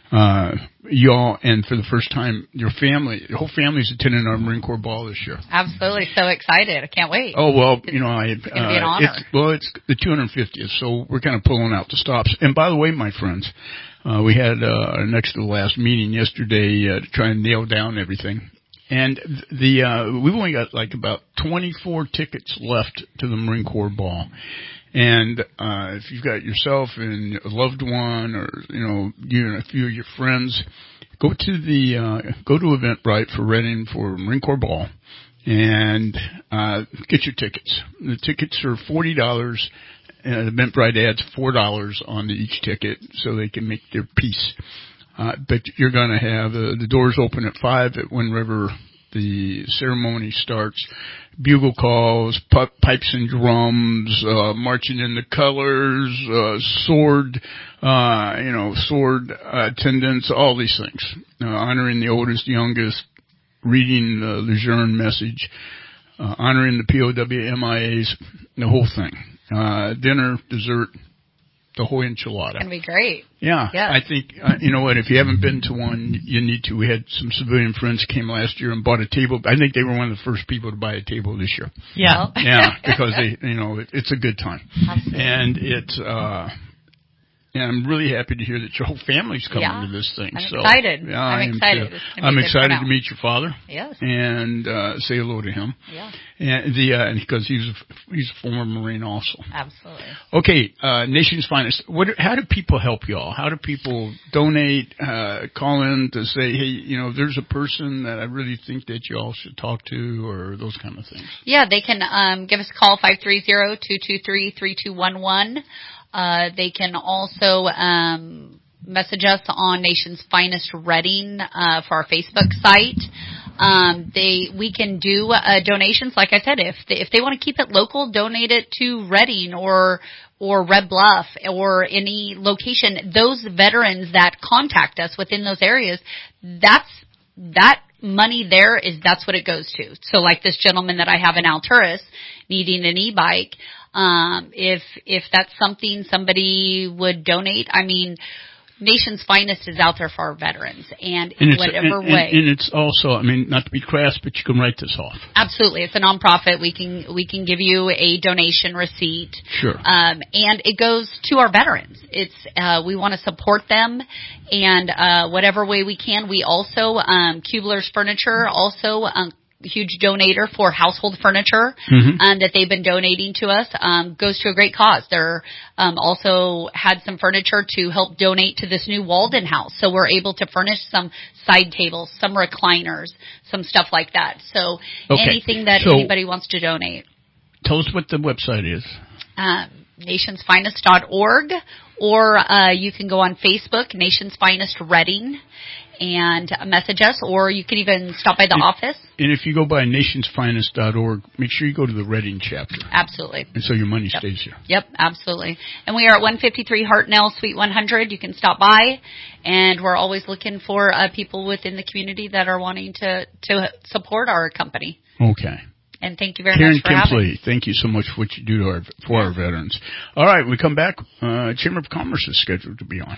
Y'all, and for the first time, your whole family's attending our Marine Corps Ball this year. Absolutely. So excited. I can't wait. Oh, well, it's going to be an honor. It's the 250th, so we're kind of pulling out the stops. And by the way, my friends, we had our next to the last meeting yesterday to try and nail down everything. And we've only got like about 24 tickets left to the Marine Corps Ball. And if you've got yourself and a loved one, or you and a few of your friends, go to Eventbrite for Reading for Marine Corps Ball, and get your tickets. The tickets are $40. Eventbrite adds $4 onto each ticket so they can make their piece. But you're going to have the doors open at 5 at Wind River. The ceremony starts, bugle calls, pipes and drums, marching in the colors, sword attendance, all these things. Honoring the oldest, youngest, reading the Lejeune message, honoring the POW MIAs, the whole thing. Dinner, dessert, the whole enchilada. It's going to be great. Yeah. I think, if you haven't been to one, you need to. We had some civilian friends came last year and bought a table. I think they were one of the first people to buy a table this year. Yeah. Yeah, because it's a good time. Absolutely. And and I'm really happy to hear that your whole family's coming to this thing. I'm excited. Yeah, I'm excited. I'm excited to meet your father. Yes. And say hello to him. Yeah. And because he's a former Marine also. Absolutely. Okay, Nation's Finest. How do people help y'all? How do people donate? Call in to say, hey, there's a person that I really think that y'all should talk to, or those kind of things. Yeah, they can give us a call 530-223-3211. They can also message us on Nation's Finest Reading for our Facebook site. We can do donations, like I said, if they want to keep it local, donate it to Reading or Red Bluff or any location. Those veterans that contact us within those areas, that money that's what it goes to. So like this gentleman that I have in Alturas needing an e-bike, if that's something somebody would donate, Nation's Finest is out there for our veterans, and whatever way. And it's also, not to be crass, but you can write this off. Absolutely. It's a nonprofit. We can give you a donation receipt. Sure. And it goes to our veterans. It's, we want to support them, and, whatever way we can. We also, Kubler's Furniture also, huge donator for household furniture that they've been donating to us, goes to a great cause. They're also had some furniture to help donate to this new Walden house. So we're able to furnish some side tables, some recliners, some stuff like that. So anything that anybody wants to donate. Tell us what the website is. Nationsfinest.org or you can go on Facebook, Nation's Finest Reading, and message us, or you can even stop by the office. And if you go by nationsfinest.org, make sure you go to the Reading chapter. Absolutely. And so your money stays here. Yep, absolutely. And we are at 153 Hartnell, Suite 100. You can stop by, and we're always looking for people within the community that are wanting to support our company. Okay. And thank you very Karen much for having me. Kempley, thank you so much for what you do for our veterans. All right, when we come back, Chamber of Commerce is scheduled to be on.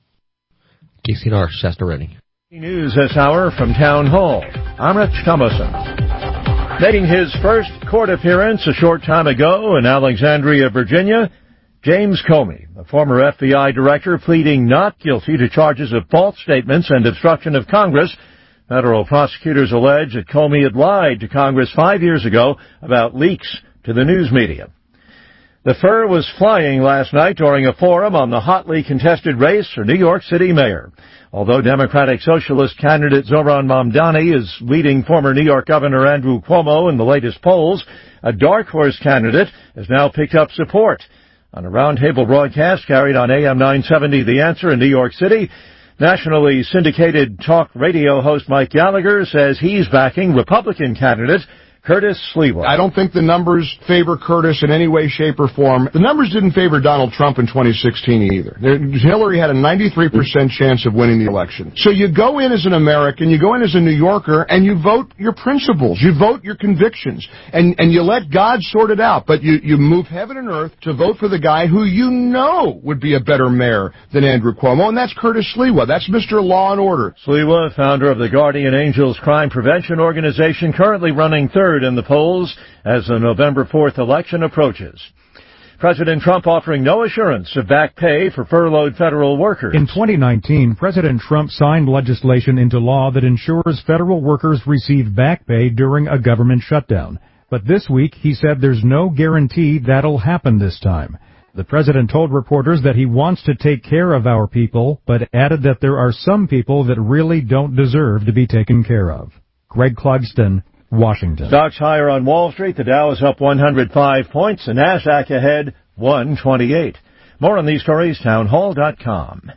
KCNR, Shasta Reading. News this hour from Town Hall. I'm Rich Thomason. Making his first court appearance a short time ago in Alexandria, Virginia, James Comey, the former FBI director, pleading not guilty to charges of false statements and obstruction of Congress. Federal prosecutors allege that Comey had lied to Congress 5 years ago about leaks to the news media. The fur was flying last night during a forum on the hotly contested race for New York City mayor. Although Democratic Socialist candidate Zohran Mamdani is leading former New York Governor Andrew Cuomo in the latest polls, a dark horse candidate has now picked up support. On a roundtable broadcast carried on AM 970 The Answer in New York City, nationally syndicated talk radio host Mike Gallagher says he's backing Republican candidate Curtis Sliwa. I don't think the numbers favor Curtis in any way, shape, or form. The numbers didn't favor Donald Trump in 2016 either. Hillary had a 93% chance of winning the election. So you go in as an American, you go in as a New Yorker, and you vote your principles. You vote your convictions. And you let God sort it out. But you move heaven and earth to vote for the guy who you know would be a better mayor than Andrew Cuomo, and that's Curtis Sliwa. That's Mr. Law and Order. Sliwa, founder of the Guardian Angels Crime Prevention Organization, currently running third in the polls as the November 4th election approaches. President Trump offering no assurance of back pay for furloughed federal workers. In 2019, President Trump signed legislation into law that ensures federal workers receive back pay during a government shutdown. But this week, he said there's no guarantee that'll happen this time. The president told reporters that he wants to take care of our people, but added that there are some people that really don't deserve to be taken care of. Greg Clugston, Washington. Stocks higher on Wall Street. The Dow is up 105 points. The Nasdaq ahead 128. More on these stories, townhall.com.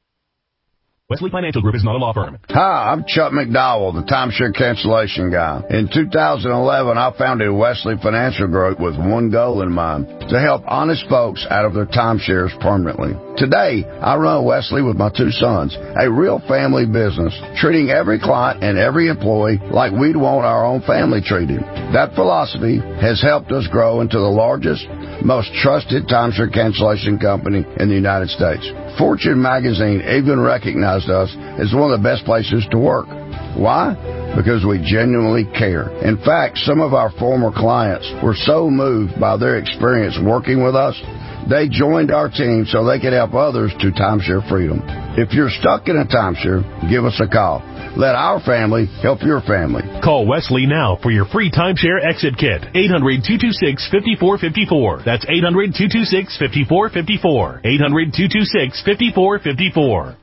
Wesley Financial Group is not a law firm. Hi, I'm Chuck McDowell, the timeshare cancellation guy. In 2011, I founded Wesley Financial Group with one goal in mind, to help honest folks out of their timeshares permanently. Today, I run Wesley with my two sons, a real family business, treating every client and every employee like we'd want our own family treated. That philosophy has helped us grow into the largest, most trusted timeshare cancellation company in the United States. Fortune magazine even recognized us as one of the best places to work. Why? Because we genuinely care. In fact, some of our former clients were so moved by their experience working with us, they joined our team so they could help others to timeshare freedom. If you're stuck in a timeshare, give us a call. Let our family help your family. Call Wesley now for your free timeshare exit kit. 800-226-5454. That's 800-226-5454. 800-226-5454.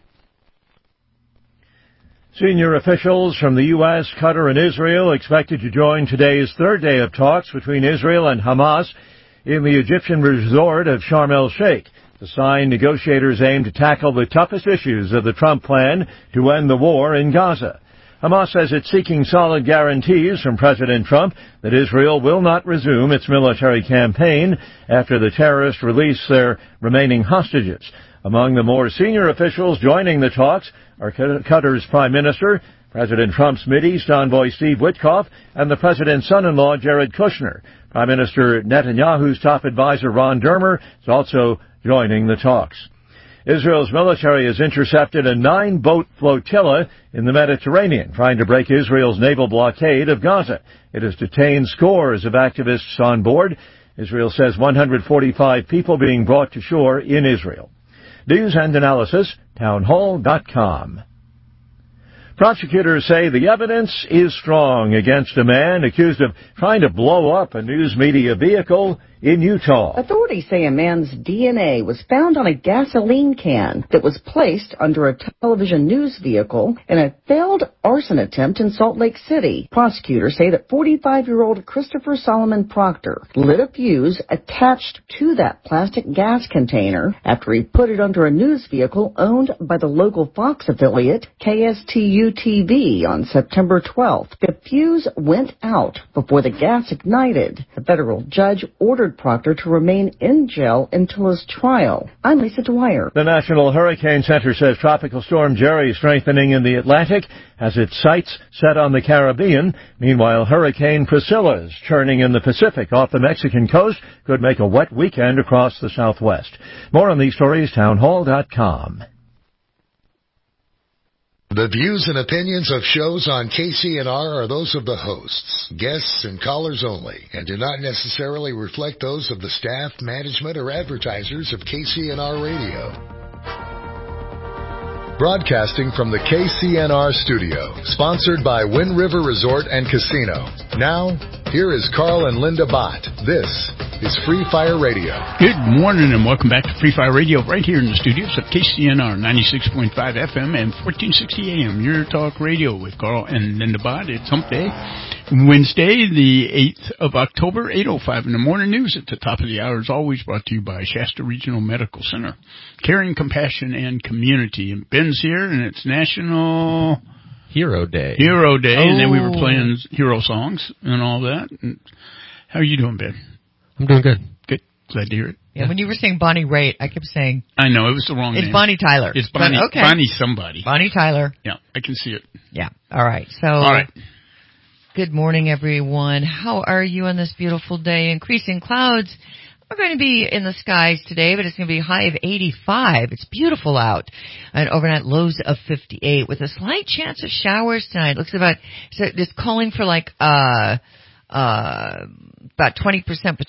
Senior officials from the U.S., Qatar, and Israel expected to join today's third day of talks between Israel and Hamas in the Egyptian resort of Sharm el-Sheikh. The signed negotiators aim to tackle the toughest issues of the Trump plan to end the war in Gaza. Hamas says it's seeking solid guarantees from President Trump that Israel will not resume its military campaign after the terrorists release their remaining hostages. Among the more senior officials joining the talks are Qatar's Prime Minister, President Trump's Mideast envoy Steve Witkoff, and the President's son-in-law Jared Kushner. Prime Minister Netanyahu's top advisor Ron Dermer is also joining the talks. Israel's military has intercepted a 9-boat flotilla in the Mediterranean, trying to break Israel's naval blockade of Gaza. It has detained scores of activists on board. Israel says 145 people being brought to shore in Israel. News and analysis, townhall.com. Prosecutors say the evidence is strong against a man accused of trying to blow up a news media vehicle In Utah, authorities say a man's DNA was found on a gasoline can that was placed under a television news vehicle in a failed arson attempt in Salt Lake City. Prosecutors say that 45-year-old Christopher Solomon Proctor lit a fuse attached to that plastic gas container after he put it under a news vehicle owned by the local Fox affiliate KSTU-TV on September 12th. The fuse went out before the gas ignited. The federal judge ordered Proctor to remain in jail until his trial. I'm Lisa Dwyer. the National Hurricane Center says Tropical Storm Jerry is strengthening in the Atlantic as its sights set on the Caribbean. Meanwhile, Hurricane Priscilla is churning in the Pacific off the Mexican coast. Could make a wet weekend across the Southwest. More on these stories, townhall.com. The views and opinions of shows on KCNR are those of the hosts, guests, and callers only, and do not necessarily reflect those of the staff, management, or advertisers of KCNR Radio. Broadcasting from the KCNR studio, sponsored by Wind River Resort and Casino. Now, here is Carl and Linda Bott. This is Free Fire Radio. Good morning and welcome back to Free Fire Radio right here in the studios of KCNR 96.5 FM and 1460 AM. Your talk radio with Carl and Linda Bott. It's Hump Day, Wednesday, the 8th of October, 8:05 in the morning. News at the top of the hour is always brought to you by Shasta Regional Medical Center. Caring, compassion, and community. And Ben's here, and it's National Hero Day. And then we were playing hero songs and all that. And how are you doing, Ben? I'm doing good. Good. Glad to hear it. Yeah, when you were saying Bonnie Raitt, I kept saying... I know, it was the wrong name. It's Bonnie Tyler. It's Bonnie, okay. Bonnie somebody. Bonnie Tyler. Yeah, I can see it. Yeah, all right. So, all right. Good morning, everyone. How are you on this beautiful day? Increasing clouds are going to be in the skies today, but it's going to be a high of 85. It's beautiful out. And overnight lows of 58 with a slight chance of showers tonight. Looks about, so it's calling for like, about 20%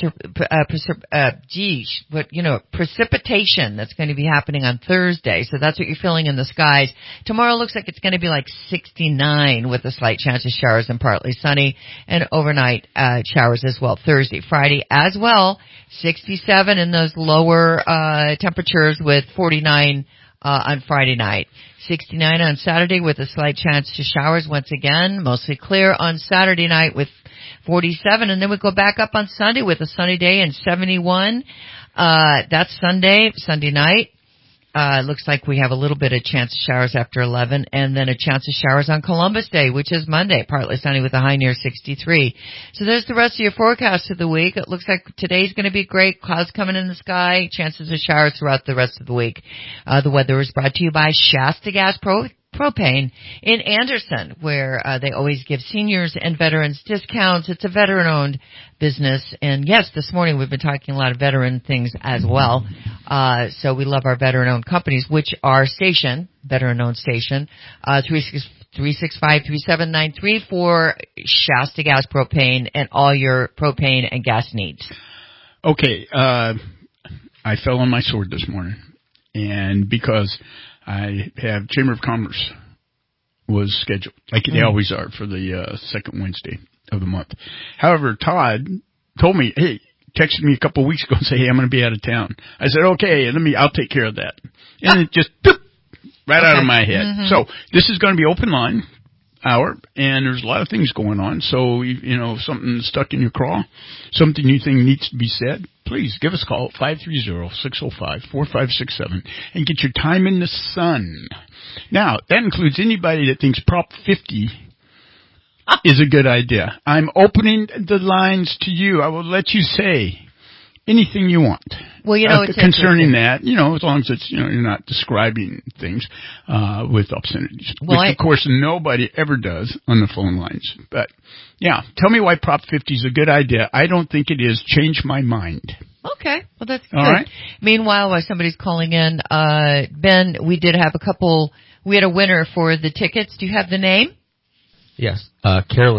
precipitation that's going to be happening on Thursday. So that's what you're feeling in the skies. Tomorrow looks like it's going to be like 69 with a slight chance of showers and partly sunny, and overnight showers as well. Thursday, Friday as well, 67 in those lower temperatures with 49 on Friday night. 69 on Saturday with a slight chance to showers once again, mostly clear on Saturday night with 47, and then we go back up on Sunday with a sunny day and 71. That's Sunday night. Looks like we have a little bit of chance of showers after 11, and then a chance of showers on Columbus Day, which is Monday, partly sunny with a high near 63. So there's the rest of your forecast of the week. It looks like today's going to be great. Clouds coming in the sky, chances of showers throughout the rest of the week. The weather is brought to you by Shasta Gas Propane in Anderson, where they always give seniors and veterans discounts. It's a veteran-owned business. And yes, this morning we've been talking a lot of veteran things as well. So we love our veteran-owned companies, which are veteran-owned station, 365-3793 for Shasta Gas Propane and all your propane and gas needs. Okay, I fell on my sword this morning, and because I have Chamber of Commerce was scheduled, like they always are, for the second Wednesday of the month. However, Todd told me, hey, texted me a couple of weeks ago and said, hey, I'm going to be out of town. I said, okay, I'll take care of that. And it just, right out of my head. Mm-hmm. So this is going to be open line hour, and there's a lot of things going on. So, if something stuck in your craw, something you think needs to be said, please give us a call at 530-605-4567 and get your time in the sun. Now, that includes anybody that thinks Prop 50 is a good idea. I'm opening the lines to you. I will let you say anything you want. Well, it's concerning that, as long as it's, you're not describing things with obscenities, which of course nobody ever does on the phone lines. But yeah, tell me why Prop 50 is a good idea. I don't think it is. Change my mind. Okay, well that's good. All right. Meanwhile, while somebody's calling in, Ben, we did have we had a winner for the tickets. Do you have the name? Yes, Carolyn.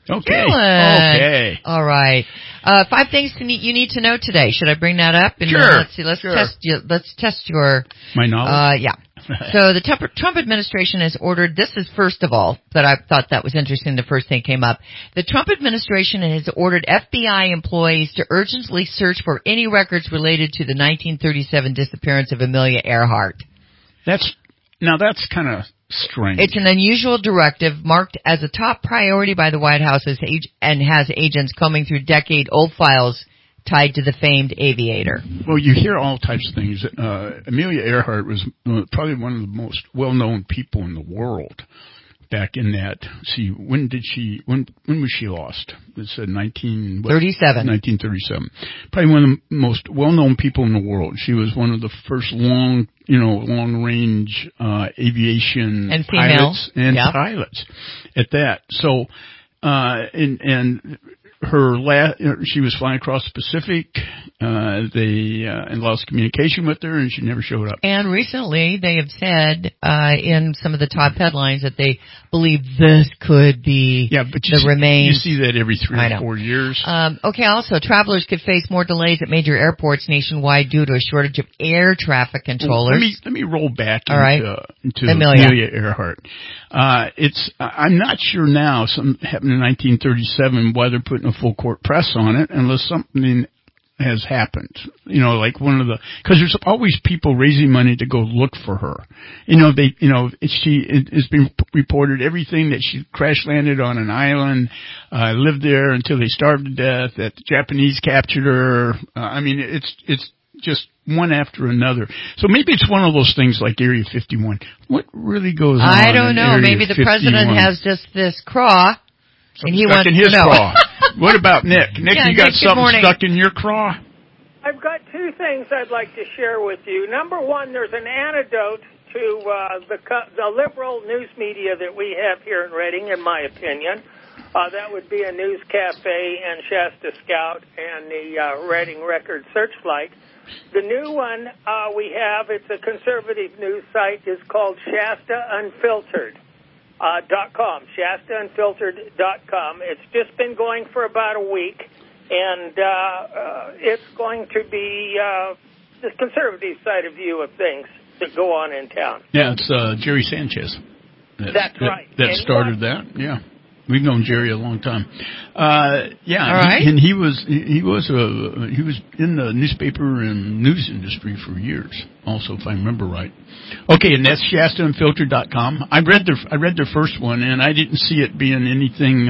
Okay. Dylan. Okay. All right. 5 things you need to know today. Should I bring that up? And Sure. let's see. Let's Sure. test your My knowledge. Yeah. So the Trump administration has ordered. This is first of all, but I thought that was interesting. The first thing came up. The Trump administration has ordered FBI employees to urgently search for any records related to the 1937 disappearance of Amelia Earhart. That's kind of strange. It's an unusual directive marked as a top priority by the White House and has agents combing through decade-old files tied to the famed aviator. Well, you hear all types of things. Amelia Earhart was probably one of the most well-known people in the world back in that. See, when was she lost? It said 1937. Probably one of the most well-known people in the world. She was one of the first long-range aviation and pilots pilots at that. So, and her she was flying across the Pacific. They lost communication with her, and she never showed up. And recently, they have said in some of the top headlines that they believe this could be the remains. You see that every 3 or 4 years. Okay. Also, travelers could face more delays at major airports nationwide due to a shortage of air traffic controllers. Well, let me roll back into Amelia Earhart. I'm not sure now. Something happened in 1937. Why they're putting a full court press on it, unless something has happened. Because there's always people raising money to go look for her. It's been reported everything that she crash landed on an island, lived there until they starved to death, that the Japanese captured her. It's just one after another. So maybe it's one of those things like Area 51. What really goes on? I don't know. Area Maybe the 51? president has just this craw. And he stuck wants in his to know. craw. What about Nick? Nick, you got something stuck in your craw? I've got 2 things I'd like to share with you. Number one, there's an antidote to the liberal news media that we have here in Reading, in my opinion. That would be a News Cafe and Shasta Scout and the Reading Record Searchlight. The new one we have, it's a conservative news site, is called ShastaUnfiltered.com, ShastaUnfiltered.com. It's just been going for about a week, and it's going to be the conservative side of view of things that go on in town. Yeah, it's Jerry Sanchez. That's right. That started that, yeah. We've known Jerry a long time. Yeah, all right. He was in the newspaper and news industry for years, also, if I remember right. Okay, and that's ShastaUnfiltered.com. I read their first one, and I didn't see it being anything.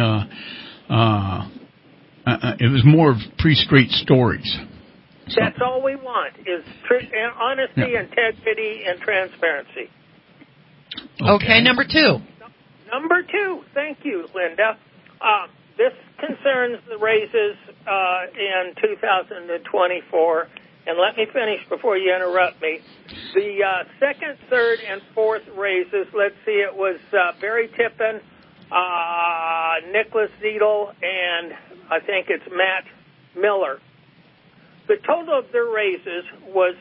It was more of pretty straight stories. That's all we want is honesty, integrity, and transparency. Okay, number 2. Number 2, thank you, Linda. This concerns the raises in 2024. And let me finish before you interrupt me. The second, third, and fourth raises, let's see, it was Barry Tippin, Nicholas Zeidel, and I think it's Matt Miller. The total of their raises was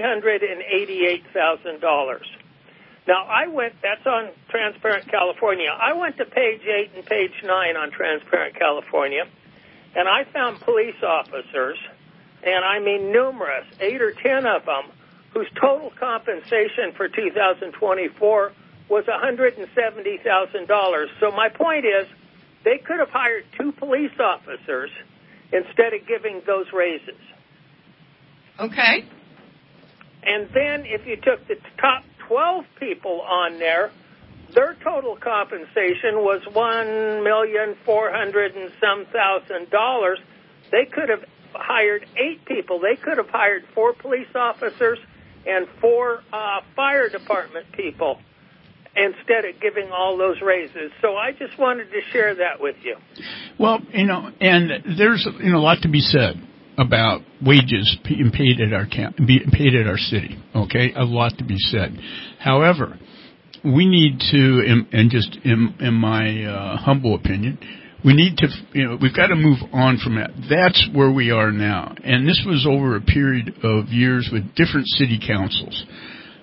$388,000. Now, that's on Transparent California. I went to page 8 and page 9 on Transparent California, and I found police officers, and I mean numerous, 8 or 10 of them, whose total compensation for 2024 was $170,000. So my point is, they could have hired 2 police officers instead of giving those raises. Okay. And then if you took the top 12 people on there, their total compensation was $1,400,000 and some $1,000. They could have hired 8 people. They could have hired 4 police officers and 4 fire department people instead of giving all those raises. So I just wanted to share that with you. Well, and there's a lot to be said about wages being paid at our city. Okay, a lot to be said. However, we need to, and just in my humble opinion, we need to, we've got to move on from that. That's where we are now, and this was over a period of years with different city councils.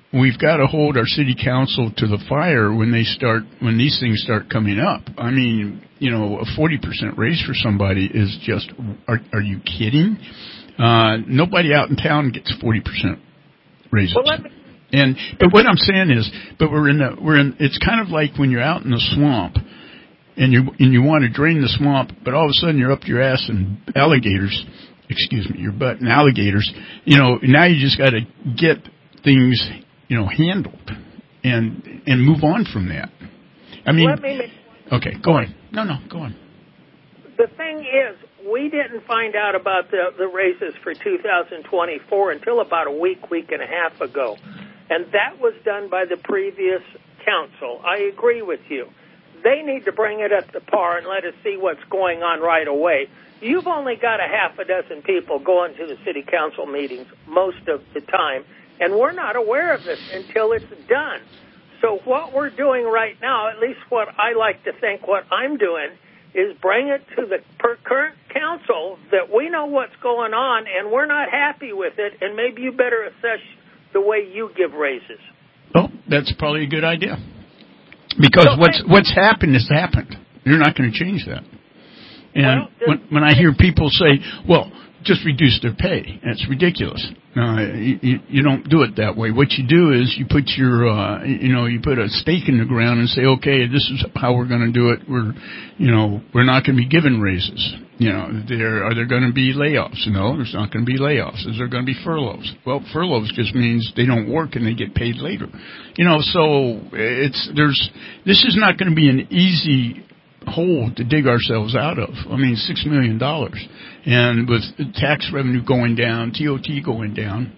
we've got to hold our city council to the fire when these things start coming up. I mean, you know, a 40% raise for somebody is just, are you kidding? Nobody out in town gets 40% raises. Well, but what I'm saying is, it's kind of like when you're out in the swamp and you want to drain the swamp, but all of a sudden you're up your ass in alligators, your butt in alligators. You know, now you just got to get things, you know, handled and move on from that. I mean, okay, go on. No, go on. The thing is, we didn't find out about the raises for 2024 until about a week and a half ago. And that was done by the previous council. I agree with you. They need to bring it up to par and let us see what's going on right away. You've only got a half a dozen people going to the city council meetings most of the time, and we're not aware of this until it's done. So what we're doing right now, at least what I like to think what I'm doing, is bring it to the current council that we know what's going on and we're not happy with it, and maybe you better assess the way you give raises. Oh, that's probably a good idea. Because what's happened has happened. You're not going to change that. And when I hear people say, well, just reduce their pay, that's ridiculous. You don't do it that way. What you do is you put you put a stake in the ground and say, okay, this is how we're going to do it. We're not going to be given raises. Are there going to be layoffs? No, there's not going to be layoffs. Is there going to be furloughs? Well, furloughs just means they don't work and they get paid later. So this is not going to be an easy hole to dig ourselves out of. I mean, $6 million. And with tax revenue going down, TOT going down,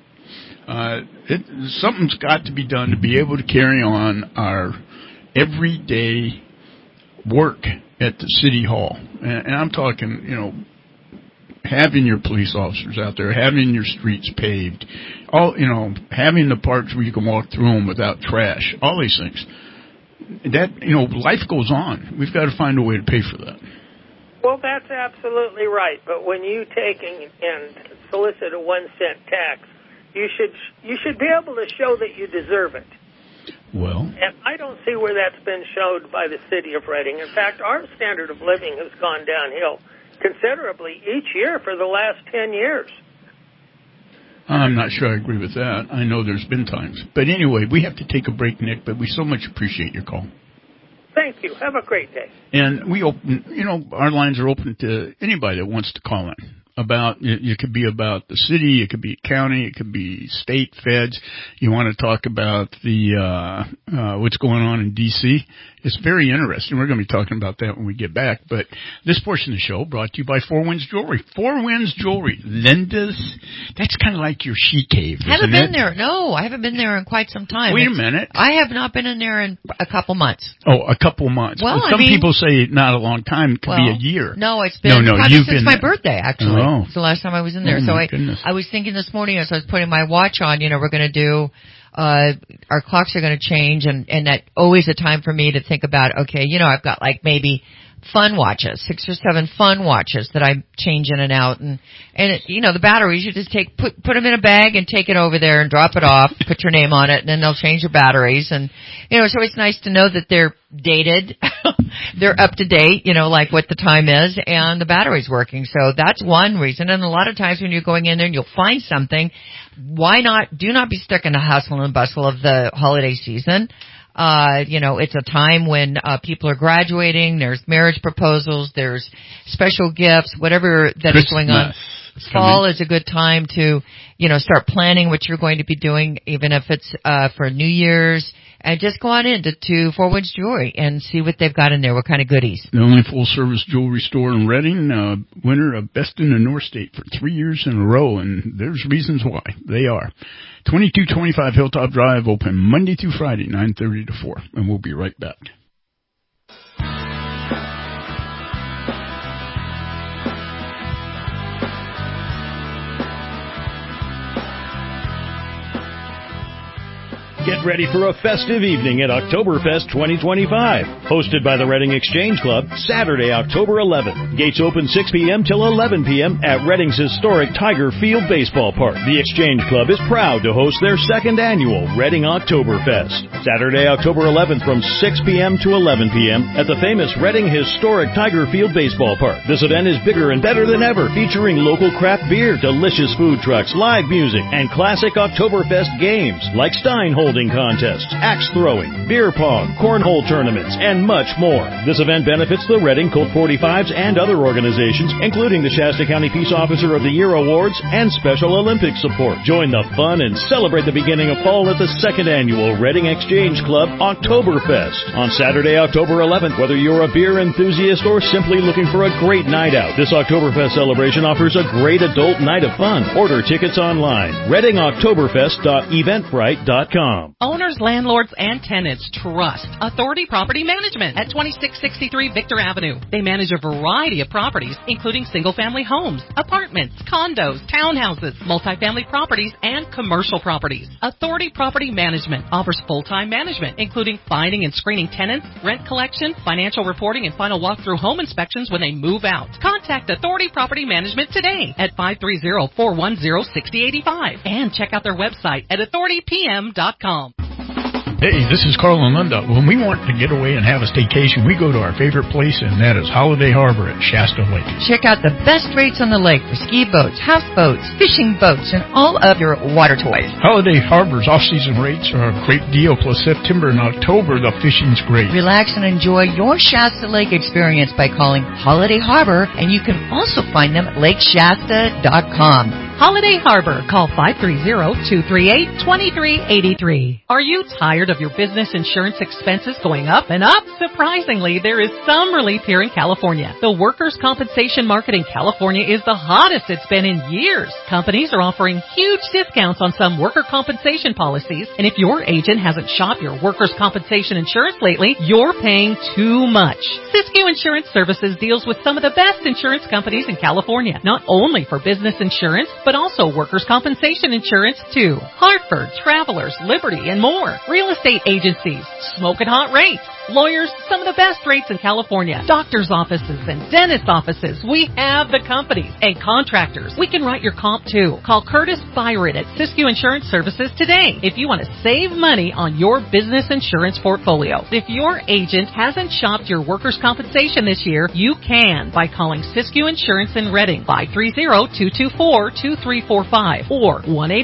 something's got to be done to be able to carry on our everyday work at the city hall. And I'm talking, having your police officers out there, having your streets paved, having the parks where you can walk through them without trash, all these things. That, life goes on. We've got to find a way to pay for that. Well, that's absolutely right. But when you take and solicit a 1 cent tax, you should be able to show that you deserve it. Well, and I don't see where that's been showed by the city of Reading. In fact, our standard of living has gone downhill considerably each year for the last 10 years. I'm not sure I agree with that. I know there's been times. But anyway, we have to take a break, Nick, but we so much appreciate your call. Thank you. Have a great day. And we open, our lines are open to anybody that wants to call in. It could be about the city, it could be county, it could be state, feds. You want to talk about what's going on in D.C. It's very interesting. We're going to be talking about that when we get back. But this portion of the show brought to you by Four Winds Jewelry. Four Winds Jewelry. Linda's, that's kind of like your she cave, isn't it? Haven't been there. No, I haven't been there in quite some time. Wait a minute. I have not been in there in a couple months. Oh, a couple months. Well, some people say not a long time. It could be a year. No, it's been probably since my birthday, actually. Oh. It's the last time I was in there. So I was thinking this morning as I was putting my watch on, we're going to do, our clocks are going to change, and that always a time for me to think about, okay, I've got like maybe fun watches, 6 or 7 fun watches that I change in and out, and the batteries, you just put them in a bag and take it over there and drop it off, put your name on it, and then they'll change your batteries, and it's always nice to know that they're dated, they're up to date, like what the time is, and the battery's working. So that's one reason. And a lot of times when you're going in there and you'll find something, do not be stuck in the hustle and bustle of the holiday season. It's a time when people are graduating, there's marriage proposals, there's special gifts, whatever that is going on. Fall is a good time to, start planning what you're going to be doing, even if it's for New Year's. And just go on to Four Winds Jewelry and see what they've got in there, what kind of goodies. The only full-service jewelry store in Reading, winner of Best in the North State for 3 years in a row, and there's reasons why. They are. 2225 Hilltop Drive, open Monday through Friday, 9:30 to 4. And we'll be right back. Get ready for a festive evening at Oktoberfest 2025. Hosted by the Reading Exchange Club, Saturday, October 11th. Gates open 6 p.m. till 11 p.m. at Reading's historic Tiger Field Baseball Park. The Exchange Club is proud to host their second annual Reading Oktoberfest. Saturday, October 11th from 6 p.m. to 11 p.m. at the famous Reading historic Tiger Field Baseball Park. This event is bigger and better than ever, featuring local craft beer, delicious food trucks, live music, and classic Oktoberfest games like Stein holding contests, axe throwing, beer pong, cornhole tournaments, and much more. This event benefits the Reading Colt 45s and other organizations, including the Shasta County Peace Officer of the Year Awards and Special Olympics support. Join the fun and celebrate the beginning of fall at the second annual Reading Exchange Club Oktoberfest on Saturday, October 11th. Whether you're a beer enthusiast or simply looking for a great night out, this Oktoberfest celebration offers a great adult night of fun. Order tickets online. ReadingOktoberfest.eventbrite.com. Owners, landlords, and tenants trust Authority Property Management at 2663 Victor Avenue. They manage a variety of properties, including single-family homes, apartments, condos, townhouses, multifamily properties, and commercial properties. Authority Property Management offers full-time management, including finding and screening tenants, rent collection, financial reporting, and final walkthrough home inspections when they move out. Contact Authority Property Management today at 530-410-6085 and check out their website at authoritypm.com. Hey, this is Carl and Linda. When we want to get away and have a staycation, we go to our favorite place, and that is Holiday Harbor at Shasta Lake. Check out the best rates on the lake for ski boats, houseboats, fishing boats, and all of your water toys. Holiday Harbor's off-season rates are a great deal, plus September and October, the fishing's great. Relax and enjoy your Shasta Lake experience by calling Holiday Harbor, and you can also find them at lakeshasta.com. Holiday Harbor. Call 530-238-2383. Are you tired of your business insurance expenses going up and up? Surprisingly, there is some relief here in California. The workers' compensation market in California is the hottest it's been in years. Companies are offering huge discounts on some worker compensation policies, and if your agent hasn't shopped your workers' compensation insurance lately, you're paying too much. Siskiyou Insurance Services deals with some of the best insurance companies in California, not only for business insurance, but also workers' compensation insurance too. Hartford, Travelers, Liberty, and more. Real estate agencies, smoking hot rates. Lawyers, some of the best rates in California. Doctors' offices and dentist offices. We have the companies and contractors. We can write your comp too. Call Curtis Byron at Siskiyou Insurance Services today if you want to save money on your business insurance portfolio. If your agent hasn't shopped your workers' compensation this year, you can by calling Siskiyou Insurance in Reading, 530-224-2345 or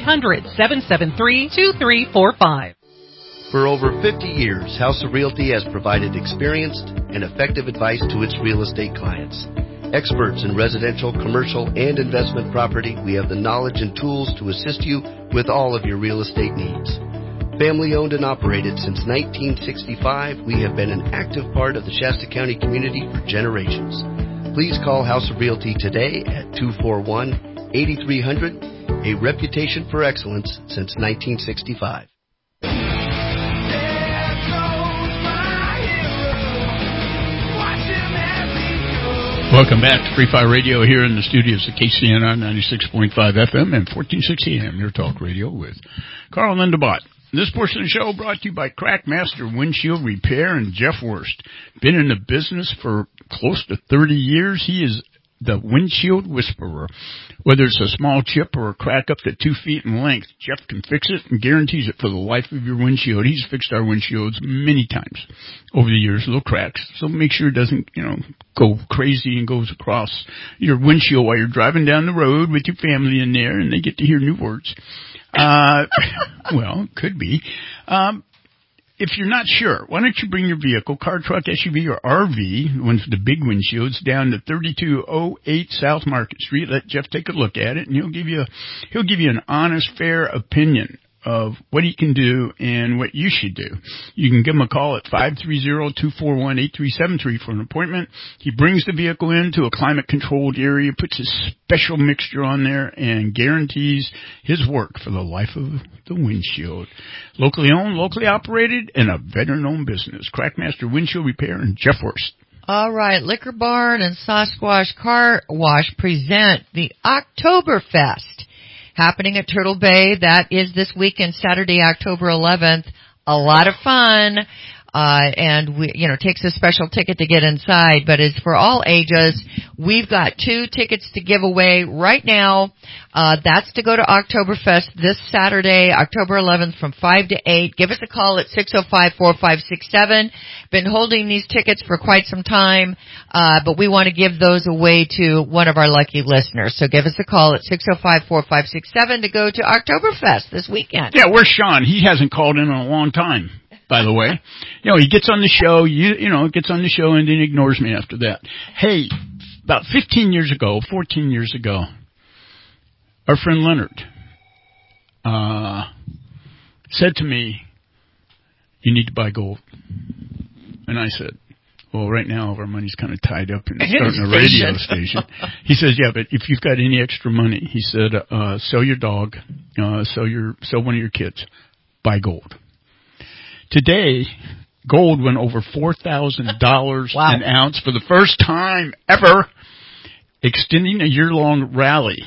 1-800-773-2345. For over 50 years, House of Realty has provided experienced and effective advice to its real estate clients. Experts in residential, commercial, and investment property, we have the knowledge and tools to assist you with all of your real estate needs. Family owned and operated since 1965, we have been an active part of the Shasta County community for generations. Please call House of Realty today at 241-8300, a reputation for excellence since 1965. Welcome back to Free Fire Radio here in the studios of KCNR 96.5 FM and 1460 AM, your talk radio with Carl and Linda Bott. This portion of the show brought to you by Crackmaster Windshield Repair and Jeff Worst. Been in the business for close to 30 years. He is the windshield whisperer. Whether it's a small chip or a crack up to 2 feet in length, Jeff can fix it and guarantees it for the life of your windshield. He's fixed our windshields many times over the years, little cracks. So make sure it doesn't, go crazy and goes across your windshield while you're driving down the road with your family in there and they get to hear new words. Well, could be. If you're not sure, why don't you bring your vehicle, car, truck, SUV, or RV, the ones with the big windshields, down to 3208 South Market Street. Let Jeff take a look at it, and he'll give you an honest, fair opinion of what he can do and what you should do. You can give him a call at 530-241-8373 for an appointment. He brings the vehicle into a climate-controlled area, puts his special mixture on there, and guarantees his work for the life of the windshield. Locally owned, locally operated, and a veteran-owned business. Crackmaster Windshield Repair and Jeff Worst. All right, Liquor Barn and Sasquatch Car Wash present the Oktoberfest. happening at Turtle Bay. That is this weekend, Saturday, October 11th. A lot of fun. And we, takes a special ticket to get inside, but it's for all ages. We've got 2 tickets to give away right now. That's to go to Oktoberfest this Saturday, October 11th from 5 to 8. Give us a call at 605-4567. Been holding these tickets for quite some time, but we want to give those away to one of our lucky listeners. So give us a call at 605-4567 to go to Oktoberfest this weekend. Yeah, where's Sean? He hasn't called in a long time, by the way. He gets on the show, gets on the show and then ignores me after that. Hey, about 14 years ago, our friend Leonard, said to me, you need to buy gold. And I said, well, right now our money's kind of tied up in starting a radio station. He says, yeah, but if you've got any extra money, he said, sell your dog, sell one of your kids, buy gold. Today, gold went over $4,000 an ounce for the first time ever, extending a year-long rally.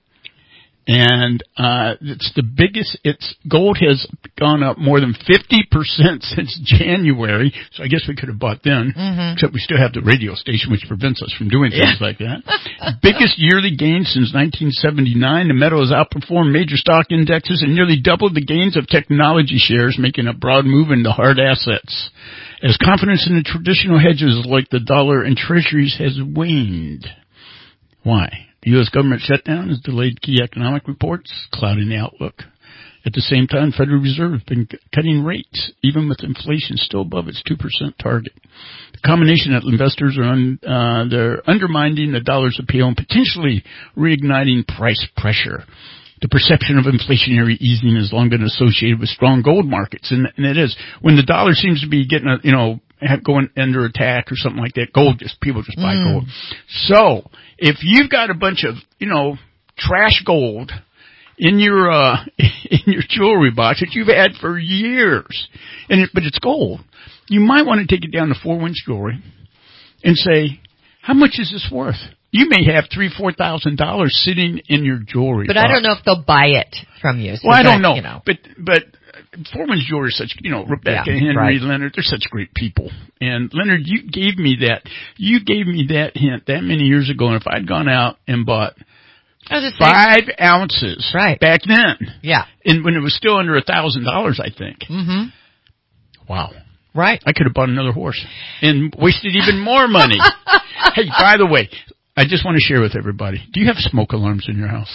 And it's the biggest. Gold has gone up more than 50% since January. So I guess we could have bought then, except we still have the radio station, which prevents us from doing things like that. Biggest yearly gain since 1979. The metal has outperformed major stock indexes and nearly doubled the gains of technology shares, making a broad move into hard assets. As confidence in the traditional hedges like the dollar and treasuries has waned. Why? The U.S. government shutdown has delayed key economic reports, clouding the outlook. At the same time, Federal Reserve has been cutting rates, even with inflation still above its 2% target. The combination that investors are they're undermining the dollar's appeal and potentially reigniting price pressure. The perception of inflationary easing has long been associated with strong gold markets, and it is. When the dollar seems to be getting going under attack or something like that, people just buy gold. So, if you've got a bunch of, trash gold in your jewelry box that you've had for years, but it's gold, you might want to take it down to 4-ounce jewelry and say, how much is this worth? You may have $3,000-$4,000 sitting in your jewelry box. I don't know if they'll buy it from you. So I don't know. But 4-ounce jewelry is such, Rebecca, Henry, Leonard, they're such great people. And Leonard, you gave me that hint that many years ago, and if I'd gone out and bought 5 ounces back then, and when it was still under $1,000, I think. Wow. Right. I could have bought another horse and wasted even more money. Hey, by the way, I just want to share with everybody. Do you have smoke alarms in your house?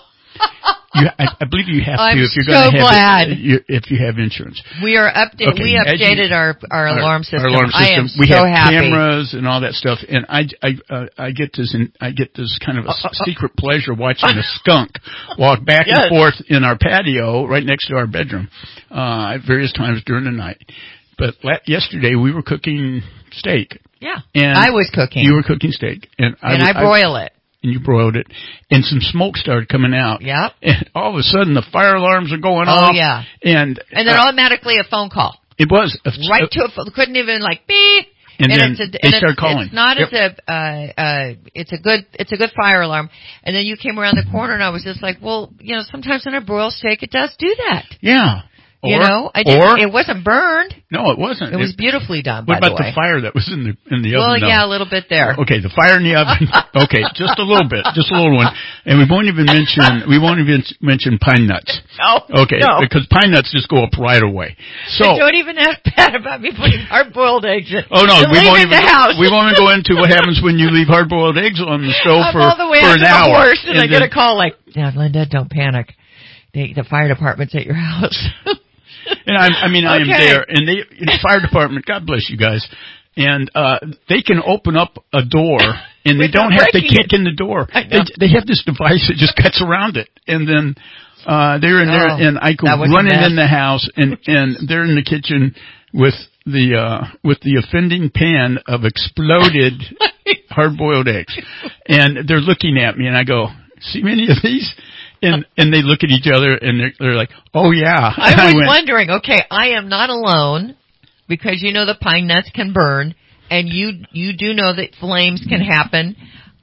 I believe you have to if you're going to have if you have insurance. We are updated. Okay. We updated our alarm system. Our alarm system. I am we so have happy. cameras and all that stuff, and I get this kind of a secret pleasure watching a skunk walk back and forth in our patio right next to our bedroom at various times during the night. But yesterday we were cooking steak. Yeah, and I was cooking. You were cooking steak, and I broil it. And you broiled it, and some smoke started coming out. Yep. And all of a sudden, the fire alarms are going off. Oh yeah. And then automatically a phone call. It was right to a phone. Couldn't even beep. And then they started calling. It's not as it's a good fire alarm. And then you came around the corner, and I was just like, well, sometimes when I broil steak, it does do that. Yeah. It wasn't burned. No, it wasn't. It was beautifully done. What about the fire that was in the oven? Well, yeah, a little bit there. Okay, the fire in the oven. Okay, just a little bit, just a little one. And we won't even mention pine nuts. No. Okay, because pine nuts just go up right away. So don't even ask Pat about me putting hard-boiled eggs in. Oh no, we won't even go into what happens when you leave hard-boiled eggs on the stove for an hour. Horse and I get a call like, "Yeah, Linda, don't panic. The fire department's at your house." And I am there, and the fire department, God bless you guys, and they can open up a door, and they don't have to kick in the door. They have this device that just cuts around it, and then they're in there, and I go running in the house, and they're in the kitchen with the offending pan of exploded hard-boiled eggs, and they're looking at me, and I go, "See many of these?" And they look at each other and they're like, "Oh yeah." I was wondering. Okay, I am not alone because the pine nuts can burn, and you do know that flames can happen.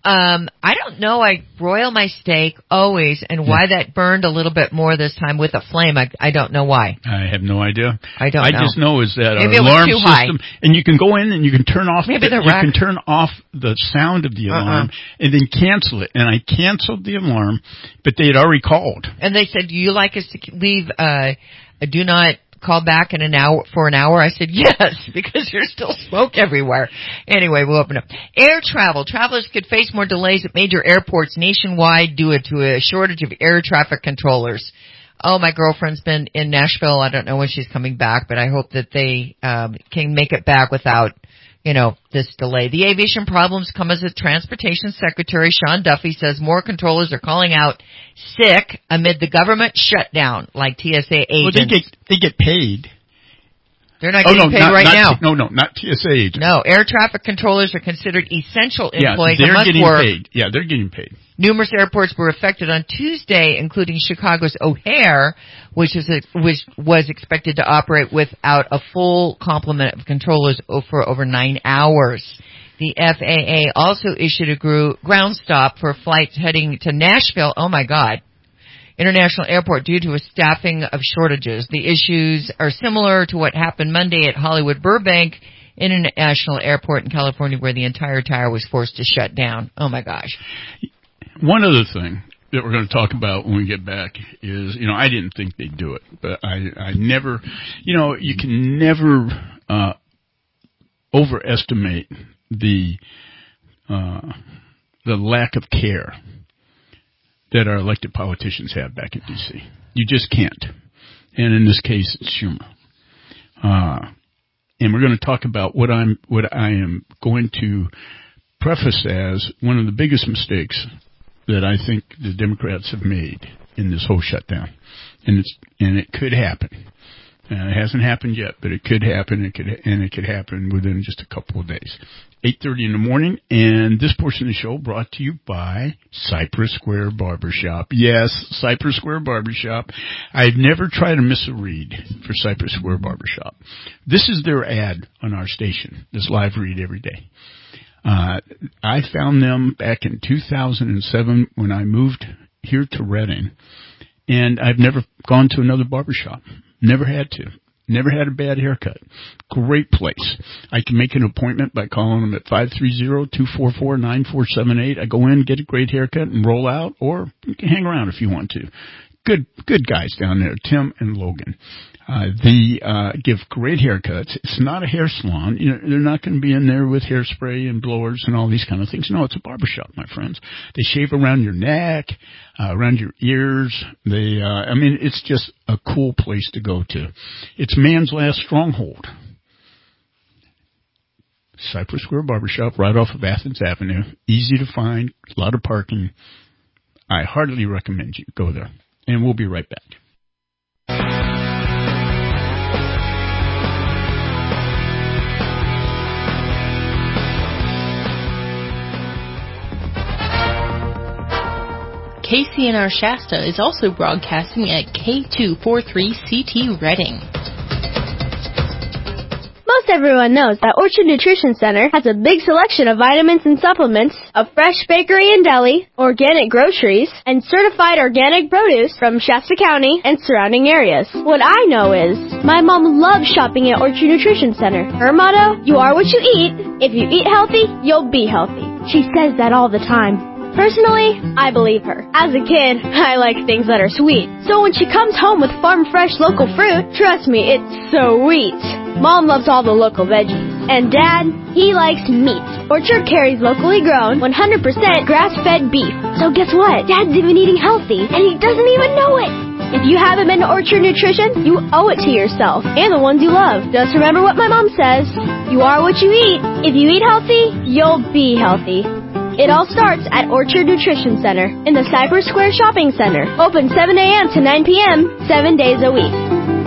I don't know. I broil my steak always, and why that burned a little bit more this time with a flame, I don't know why. I have no idea. I don't know. I just know is that Maybe our it was alarm too high. system, and you can go in and you can turn off. Maybe you can turn off the sound of the alarm and then cancel it. And I canceled the alarm, but they had already called. And they said, "Do you like us to leave? Do not call back in an hour for an hour?" I said, "Yes," because there's still smoke everywhere. Anyway, we'll open up. Air travel. Travelers could face more delays at major airports nationwide due to a shortage of air traffic controllers. Oh, my girlfriend's been in Nashville. I don't know when she's coming back, but I hope that they can make it back without, this delay. The aviation problems come as a transportation secretary, Sean Duffy, says more controllers are calling out sick amid the government shutdown, like TSA agents. Well, they get paid. They're not getting paid right now. No, not TSA agents. No, air traffic controllers are considered essential employees and they're must getting work. paid. Yeah, they're getting paid. Numerous airports were affected on Tuesday, including Chicago's O'Hare, which was expected to operate without a full complement of controllers for over 9 hours. The FAA also issued a ground stop for flights heading to Nashville. Oh my God. International Airport due to a staffing of shortages. The issues are similar to what happened Monday at Hollywood Burbank International Airport in California, where the entire tower was forced to shut down. Oh my gosh. One other thing that we're going to talk about when we get back is, I didn't think they'd do it, but I never, you can never overestimate the lack of care that our elected politicians have back in D.C. You just can't. And in this case, it's Schumer. And we're going to talk about what I am going to preface as one of the biggest mistakes that I think the Democrats have made in this whole shutdown. And it could happen. It hasn't happened yet, but it could happen. It could happen within just a couple of days. 8:30 in the morning, and this portion of the show brought to you by Cypress Square Barbershop. Yes, Cypress Square Barbershop. I've never tried to miss a read for Cypress Square Barbershop. This is their ad on our station, this live read every day. I found them back in 2007 when I moved here to Reading, and I've never gone to another barbershop. Never had to. Never had a bad haircut. Great place. I can make an appointment by calling them at 530-244-9478. I go in, get a great haircut, and roll out, or you can hang around if you want to. Good guys down there, Tim and Logan. They give great haircuts. It's not a hair salon. They're not going to be in there with hairspray and blowers and all these kind of things. No, it's a barbershop, my friends. They shave around your neck, around your ears. It's just a cool place to go to. It's man's last stronghold. Cypress Square Barbershop, right off of Athens Avenue. Easy to find, a lot of parking. I heartily recommend you go there. And we'll be right back. KCNR Shasta is also broadcasting at K243CT Reading. Most everyone knows that Orchard Nutrition Center has a big selection of vitamins and supplements, a fresh bakery and deli, organic groceries, and certified organic produce from Shasta County and surrounding areas. What I know is, my mom loves shopping at Orchard Nutrition Center. Her motto, you are what you eat. If you eat healthy, you'll be healthy. She says that all the time. Personally, I believe her. As a kid, I like things that are sweet. So when she comes home with farm fresh local fruit, trust me, it's sweet. Mom loves all the local veggies. And Dad, he likes meat. Orchard carries locally grown, 100% grass-fed beef. So guess what? Dad's even eating healthy, and he doesn't even know it. If you haven't been to Orchard Nutrition, you owe it to yourself and the ones you love. Just remember what my mom says. You are what you eat. If you eat healthy, you'll be healthy. It all starts at Orchard Nutrition Center in the Cypress Square Shopping Center. Open 7 a.m. to 9 p.m., 7 days a week.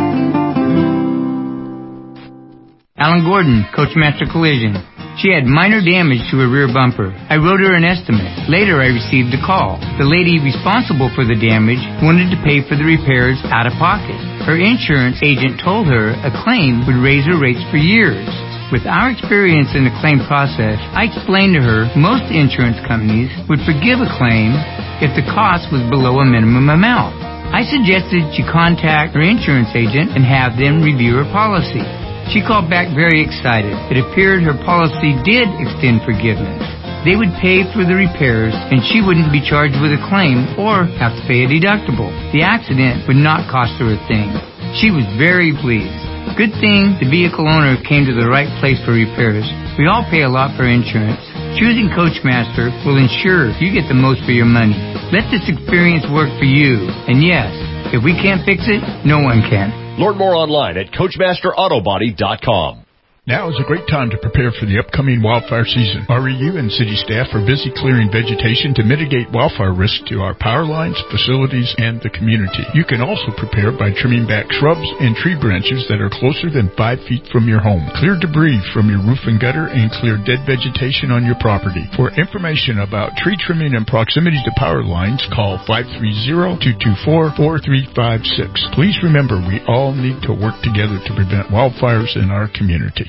Alan Gordon, Coachmaster Collision. She had minor damage to her rear bumper. I wrote her an estimate. Later, I received a call. The lady responsible for the damage wanted to pay for the repairs out of pocket. Her insurance agent told her a claim would raise her rates for years. With our experience in the claim process, I explained to her most insurance companies would forgive a claim if the cost was below a minimum amount. I suggested she contact her insurance agent and have them review her policy. She called back very excited. It appeared her policy did extend forgiveness. They would pay for the repairs, and she wouldn't be charged with a claim or have to pay a deductible. The accident would not cost her a thing. She was very pleased. Good thing the vehicle owner came to the right place for repairs. We all pay a lot for insurance. Choosing Coachmaster will ensure you get the most for your money. Let this experience work for you. And yes, if we can't fix it, no one can. Learn more online at CoachmasterAutobody.com. Now is a great time to prepare for the upcoming wildfire season. REU and city staff are busy clearing vegetation to mitigate wildfire risk to our power lines, facilities, and the community. You can also prepare by trimming back shrubs and tree branches that are closer than 5 feet from your home. Clear debris from your roof and gutter and clear dead vegetation on your property. For information about tree trimming and proximity to power lines, call 530-224-4356. Please remember, we all need to work together to prevent wildfires in our community.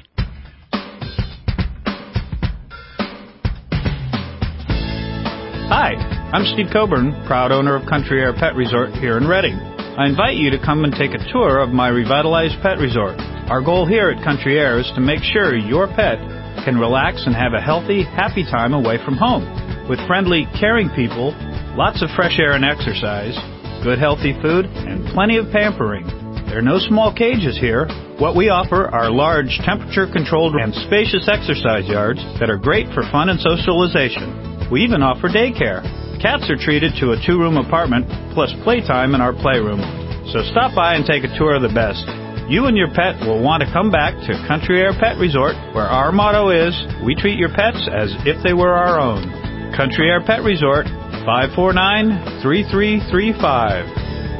Hi, I'm Steve Coburn, proud owner of Country Air Pet Resort here in Reading. I invite you to come and take a tour of my revitalized pet resort. Our goal here at Country Air is to make sure your pet can relax and have a healthy, happy time away from home. With friendly, caring people, lots of fresh air and exercise, good healthy food, and plenty of pampering. There are no small cages here. What we offer are large, temperature-controlled and spacious exercise yards that are great for fun and socialization. We even offer daycare. Cats are treated to a 2-room apartment, plus playtime in our playroom. So stop by and take a tour of the best. You and your pet will want to come back to Country Air Pet Resort, where our motto is, we treat your pets as if they were our own. Country Air Pet Resort, 549-3335.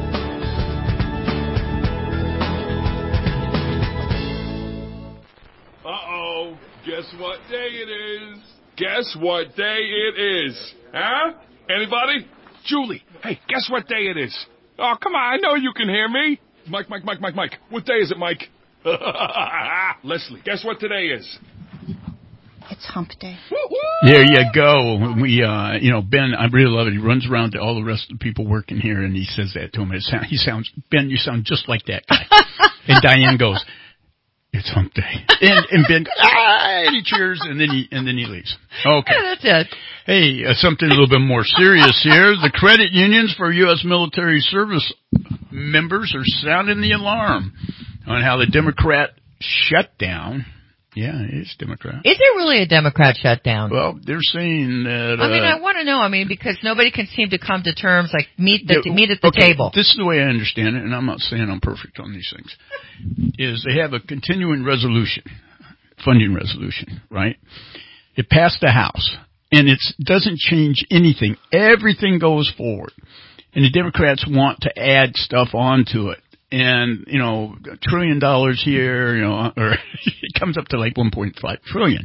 Uh-oh, guess what day it is? Guess what day it is? Huh? Anybody? Julie, hey, guess what day it is? Oh, come on, I know you can hear me. Mike. What day is it, Mike? Leslie, guess what today is? It's hump day. There you go. We, Ben, I really love it. He runs around to all the rest of the people working here, and he says that to him. Ben, you sound just like that guy. And Diane goes, it's hump day. And Ben goes, and he cheers, and then he leaves. Okay. Yeah, that's it. Hey, something a little bit more serious here. The credit unions for U.S. military service members are sounding the alarm on how the Democrat shutdown. Yeah, it is Democrat. Is it really a Democrat shutdown? Well, they're saying that. I want to know. Because nobody can seem to come to terms, like meet at the table. This is the way I understand it, and I'm not saying I'm perfect on these things. Is they have a continuing resolution, funding resolution, right? It passed the House, and it doesn't change anything. Everything goes forward, and the Democrats want to add stuff onto it. And, $1 trillion here, or it comes up to like 1.5 trillion.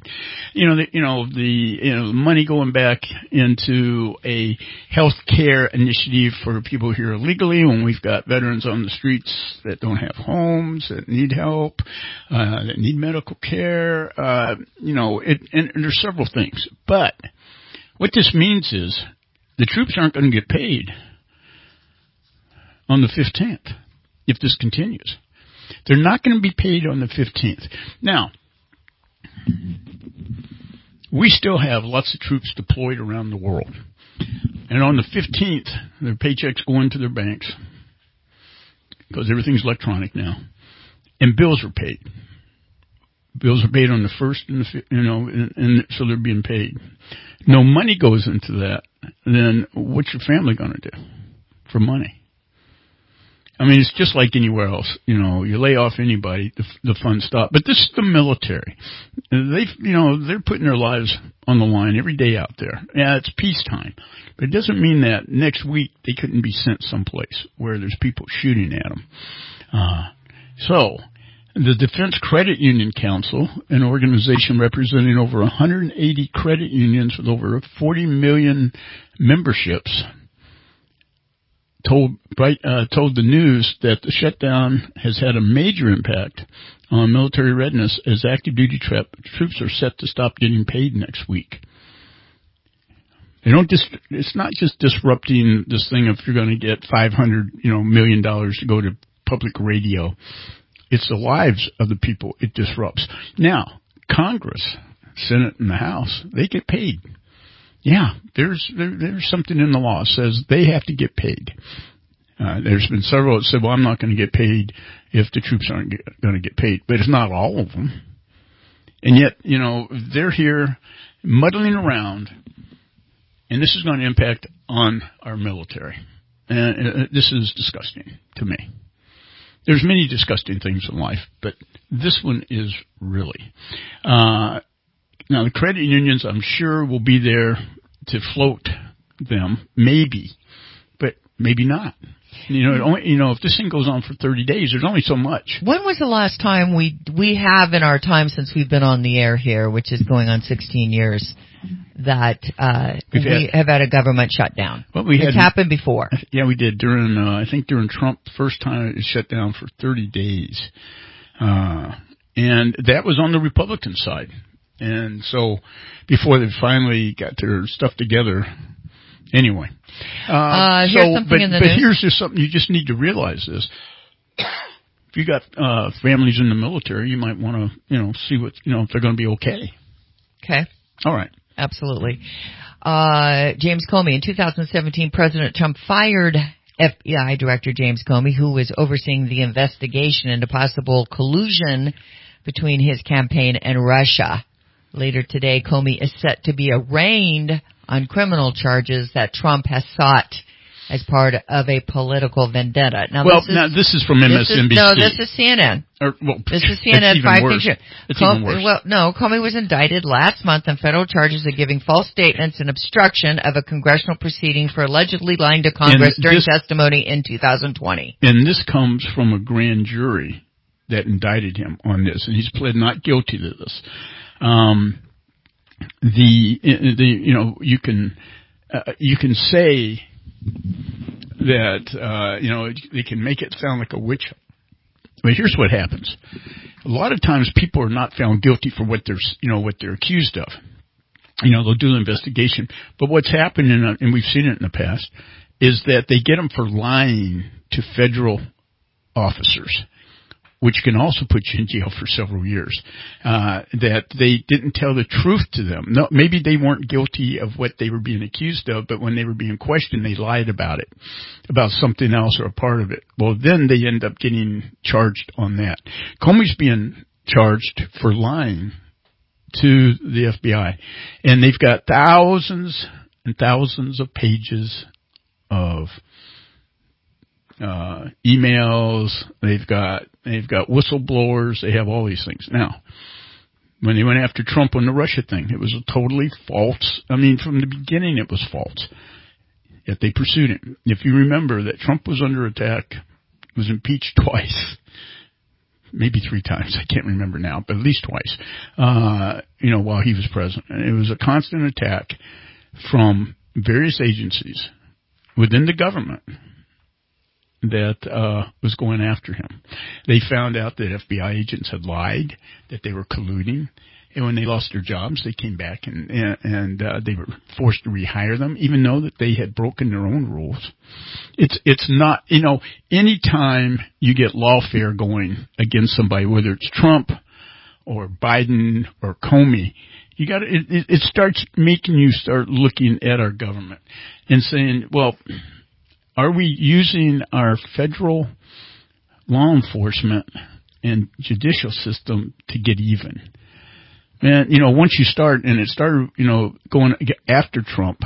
The money going back into a health care initiative for people here illegally when we've got veterans on the streets that don't have homes, that need help, that need medical care, and there's several things. But what this means is the troops aren't going to get paid on the 15th. If this continues, they're not going to be paid on the 15th. Now, we still have lots of troops deployed around the world. And on the 15th, their paychecks go into their banks because everything's electronic now. And bills are paid. Bills are paid on the 1st and so they're being paid. No money goes into that, then what's your family going to do for money? It's just like anywhere else. You lay off anybody, the funds stop. But this is the military. They're putting their lives on the line every day out there. Yeah, it's peacetime. But it doesn't mean that next week they couldn't be sent someplace where there's people shooting at them. So, the Defense Credit Union Council, an organization representing over 180 credit unions with over 40 million memberships, told the news that the shutdown has had a major impact on military readiness as active duty troops are set to stop getting paid next week. It's not just disrupting this thing if you're going to get $500 million to go to public radio. It's the lives of the people it disrupts. Now, Congress, Senate, and the House, they get paid. Yeah, there's something in the law that says they have to get paid. There's been several that said, well, I'm not going to get paid if the troops aren't going to get paid. But it's not all of them. And yet, they're here muddling around, and this is going to impact on our military. And this is disgusting to me. There's many disgusting things in life, but this one is really. Now, the credit unions, I'm sure, will be there to float them, maybe, but maybe not. If this thing goes on for 30 days, there's only so much. When was the last time we have in our time since we've been on the air here, which is going on 16 years, that we have had a government shutdown? Well, it's happened before. Yeah, we did during Trump, first time it shut down for 30 days. And that was on the Republican side. And so before they finally got their stuff together, anyway. Here's something in the news. But here's just something you just need to realize this. If you got families in the military, you might want to, see what, if they're going to be okay. Okay. All right. Absolutely. James Comey. In 2017, President Trump fired FBI Director James Comey, who was overseeing the investigation into possible collusion between his campaign and Russia. Later today, Comey is set to be arraigned on criminal charges that Trump has sought as part of a political vendetta. Now, this is from MSNBC. This is CNN. This is CNN. It's even worse. Well, no, Comey was indicted last month on federal charges of giving false statements and obstruction of a congressional proceeding for allegedly lying to Congress during testimony in 2020. And this comes from a grand jury that indicted him on this, and he's pled not guilty to this. You can say that they can make it sound like a witch hunt. But here's what happens: a lot of times people are not found guilty for what they're accused of. They'll do the investigation, but what's happened, and we've seen it in the past, is that they get them for lying to federal officers, which can also put you in jail for several years, that they didn't tell the truth to them. No, maybe they weren't guilty of what they were being accused of, but when they were being questioned, they lied about it, about something else or a part of it. Well, then they end up getting charged on that. Comey's being charged for lying to the FBI, and they've got thousands and thousands of pages of emails. They've got whistleblowers. They have all these things. Now, when they went after Trump on the Russia thing, it was a totally false. I mean, from the beginning, it was false. Yet they pursued him. If you remember that Trump was under attack, was impeached twice, maybe 3 times. I can't remember now, but at least twice. While he was president, and it was a constant attack from various agencies within the government that was going after him. They found out that FBI agents had lied, that they were colluding, and when they lost their jobs, they came back and they were forced to rehire them, even though that they had broken their own rules. It's not, any time you get lawfare going against somebody, whether it's Trump or Biden or Comey, it starts making you start looking at our government and saying, well, are we using our federal law enforcement and judicial system to get even? And, once you start, and it started, going after Trump,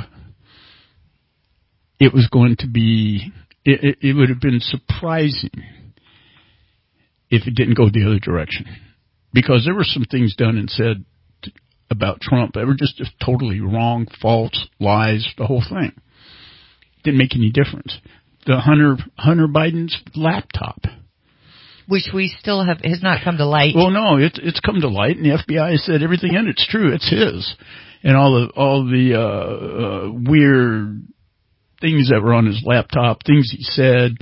it was going to be, it would have been surprising if it didn't go the other direction. Because there were some things done and said about Trump that were just totally wrong, false, lies, the whole thing. Didn't make any difference. The Hunter Biden's laptop, which we still has not come to light. Well, no, it's come to light, and the FBI said everything in it's true. It's his, and all the weird things that were on his laptop, things he said,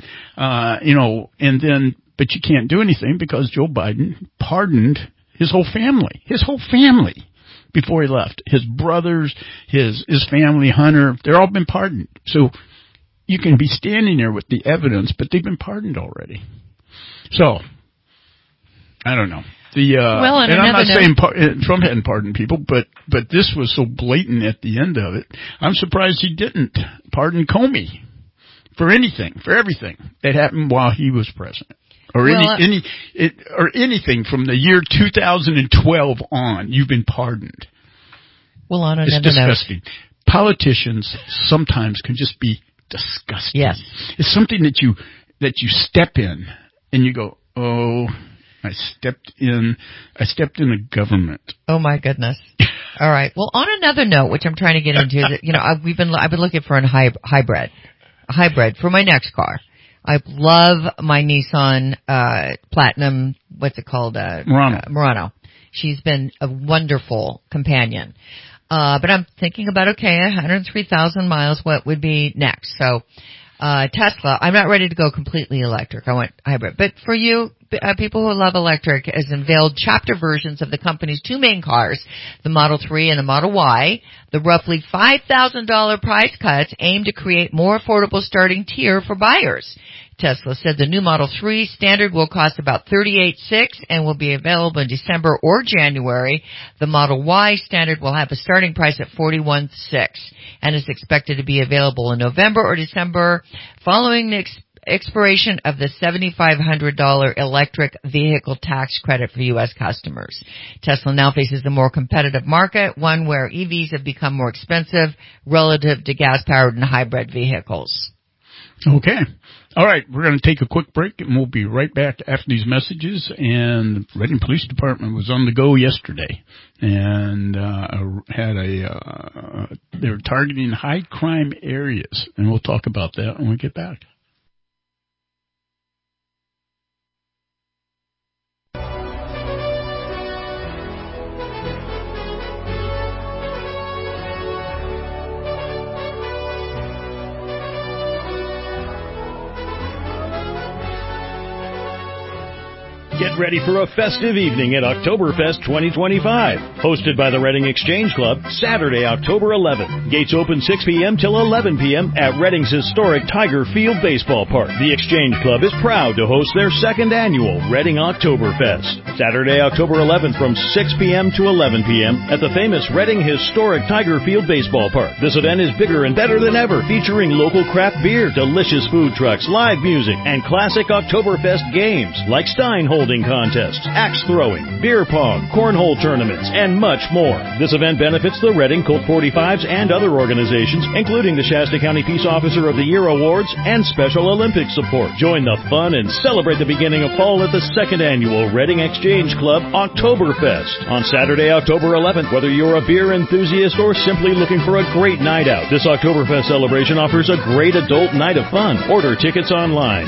and then, but you can't do anything because Joe Biden pardoned his whole family before he left. His brothers, his family, Hunter, they're all been pardoned. So you can be standing there with the evidence, but they've been pardoned already. So, I don't know. And I'm not saying Trump hadn't pardoned people, but this was so blatant at the end of it. I'm surprised he didn't pardon Comey for everything that happened while he was president. Or anything from the year 2012 on, you've been pardoned. Well, on another note, it's disgusting. Politicians sometimes can just be disgusting. Yes, it's something that you step in and you go, oh, I stepped in a government. Oh my goodness. All right. Well, on another note, which I'm trying to get into, I've been looking for a hybrid for my next car. I love my Nissan Platinum. What's it called? Murano. She's been a wonderful companion. But I'm thinking about 103,000 miles. What would be next? So Tesla. I'm not ready to go completely electric. I want hybrid. But for you, people who love electric, has unveiled chapter versions of the company's two main cars, the Model 3 and the Model Y. The roughly $5,000 price cuts aim to create more affordable starting tier for buyers. Tesla said the new Model 3 Standard will cost about $38,600 and will be available in December or January. The Model Y Standard will have a starting price at $41,600 and is expected to be available in November or December following the expiration of the $7,500 electric vehicle tax credit for U.S. customers. Tesla now faces a more competitive market, one where EVs have become more expensive relative to gas-powered and hybrid vehicles. Okay. All right. We're going to take a quick break, and we'll be right back after these messages. And the Reading Police Department was on the go yesterday and they were targeting high crime areas. And we'll talk about that when we get back. Get ready for a festive evening at Oktoberfest 2025. Hosted by the Reading Exchange Club, Saturday, October 11th. Gates open 6 p.m. till 11 p.m. at Reading's historic Tiger Field Baseball Park. The Exchange Club is proud to host their second annual Reading Oktoberfest. Saturday, October 11th from 6 p.m. to 11 p.m. at the famous Reading historic Tiger Field Baseball Park. This event is bigger and better than ever, featuring local craft beer, delicious food trucks, live music, and classic Oktoberfest games like Stein holding contests, axe throwing, beer pong, cornhole tournaments, and much more. This event benefits the Reading Colt 45s and other organizations, including the Shasta County Peace Officer of the Year Awards and Special Olympics support. Join the fun and celebrate the beginning of fall at the second annual Reading Exchange Club Oktoberfest on Saturday, October 11th. Whether you're a beer enthusiast or simply looking for a great night out, this Oktoberfest celebration offers a great adult night of fun. Order tickets online.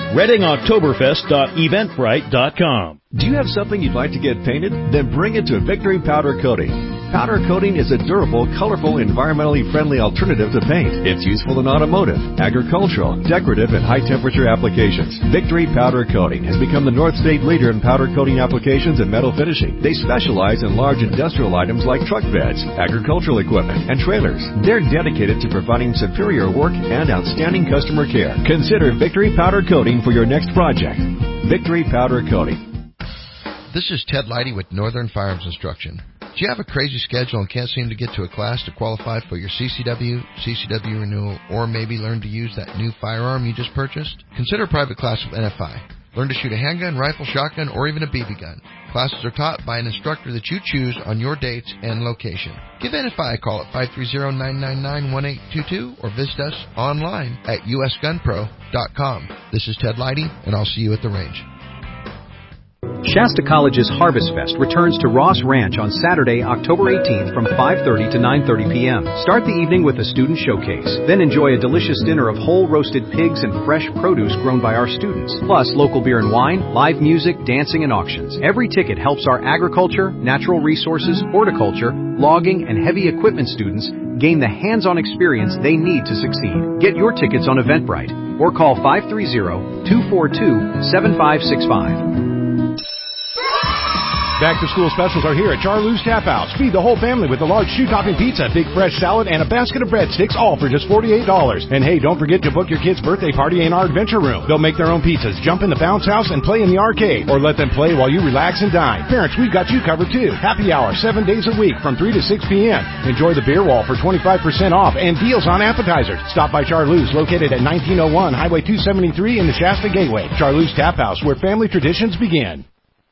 ReadingOktoberfest.eventbrite.com. Do you have something you'd like to get painted? Then bring it to Victory Powder Coating. Powder coating is a durable, colorful, environmentally friendly alternative to paint. It's useful in automotive, agricultural, decorative, and high-temperature applications. Victory Powder Coating has become the North State leader in powder coating applications and metal finishing. They specialize in large industrial items like truck beds, agricultural equipment, and trailers. They're dedicated to providing superior work and outstanding customer care. Consider Victory Powder Coating for your next project. Victory Powder Coating. This is Ted Leidy with Northern Firearms Instruction. Do you have a crazy schedule and can't seem to get to a class to qualify for your CCW renewal, or maybe learn to use that new firearm you just purchased? Consider a private class with NFI. Learn to shoot a handgun, rifle, shotgun, or even a BB gun. Classes are taught by an instructor that you choose on your dates and location. Give NFI a call at 530-999-1822 or visit us online at usgunpro.com. This is Ted Leidy, and I'll see you at the range. Shasta College's Harvest Fest returns to Ross Ranch on Saturday, October 18th from 5:30 to 9:30 p.m. Start the evening with a student showcase. Then enjoy a delicious dinner of whole roasted pigs and fresh produce grown by our students. Plus local beer and wine, live music, dancing, and auctions. Every ticket helps our agriculture, natural resources, horticulture, logging, and heavy equipment students gain the hands-on experience they need to succeed. Get your tickets on Eventbrite or call 530-242-7565. Back-to-school specials are here at Charlie's Tap House. Feed the whole family with a large shoe-topping pizza, big fresh salad, and a basket of breadsticks, all for just $48. And hey, don't forget to book your kid's birthday party in our adventure room. They'll make their own pizzas, jump in the bounce house, and play in the arcade. Or let them play while you relax and dine. Parents, we've got you covered too. Happy hour, 7 days a week from 3 to 6 p.m. Enjoy the beer wall for 25% off and deals on appetizers. Stop by Charlie's, located at 1901 Highway 273 in the Shasta Gateway. Charlie's Tap House, where family traditions begin.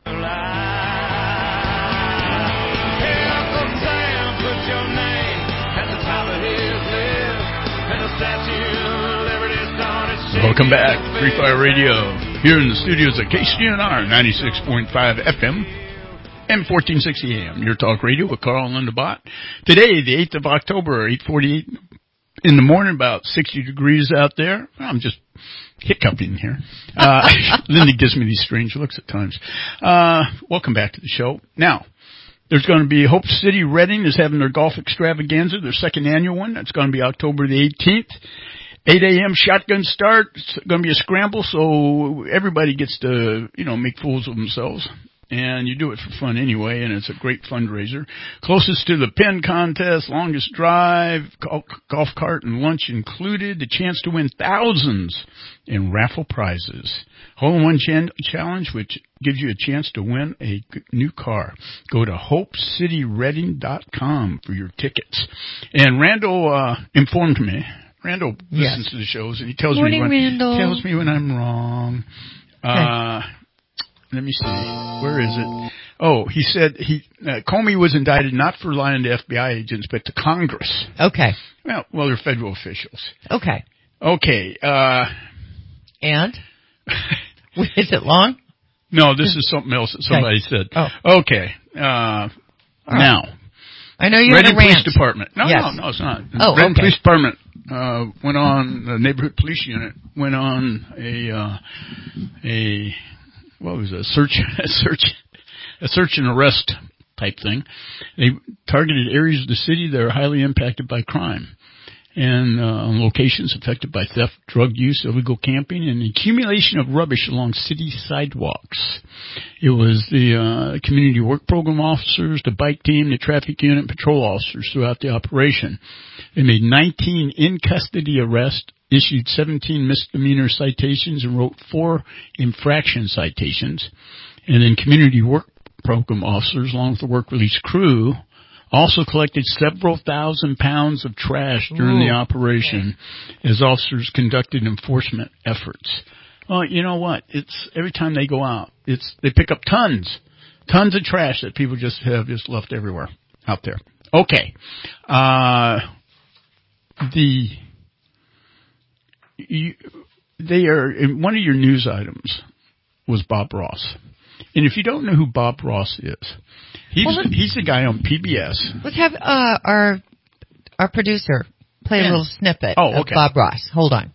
Welcome back, Free Fire Radio, here in the studios at KCNR 96.5 FM and 1460 AM. Your talk radio with Carl and Linda Bott. Today, the 8th of October, 8:48 in the morning, about 60 degrees out there. I'm just hiccuping here. Linda gives me these strange looks at times. Welcome back to the show. Now, there's going to be Hope City Redding is having their golf extravaganza, their second annual one. That's going to be October the 18th. 8 a.m. shotgun start. It's going to be a scramble, so everybody gets to, make fools of themselves. And you do it for fun anyway, and it's a great fundraiser. Closest to the pin contest, longest drive, golf cart and lunch included, the chance to win thousands in raffle prizes. Hole-in-one challenge, which gives you a chance to win a new car. Go to HopeCityRedding.com for your tickets. And Randall informed me. Randall listens to the shows, and he tells me when I'm wrong. Let me see. Where is it? Oh, he said Comey was indicted not for lying to FBI agents, but to Congress. Okay. Well, they're federal officials. Okay. And? Is it long? No, this is something else that somebody said. Oh. Okay. Now. I know you're Reading in a rant. Police Department. No, it's not. Reading Police Department went on, the neighborhood police unit went on a search and arrest type thing. They targeted areas of the city that are highly impacted by crime and on locations affected by theft, drug use, illegal camping, and accumulation of rubbish along city sidewalks. It was the community work program officers, the bike team, the traffic unit, patrol officers throughout the operation. They made 19 in-custody arrests, issued 17 misdemeanor citations, and wrote 4 infraction citations. And then community work program officers, along with the work release crew, also collected several thousand pounds of trash during the operation as officers conducted enforcement efforts. Well, you know what? It's every time they go out, they pick up tons of trash that people just have left everywhere out there. Okay. They are in one of your news items was Bob Ross. And if you don't know who Bob Ross is, he's the guy on PBS. Let's have our producer play a little snippet of Bob Ross. Hold on.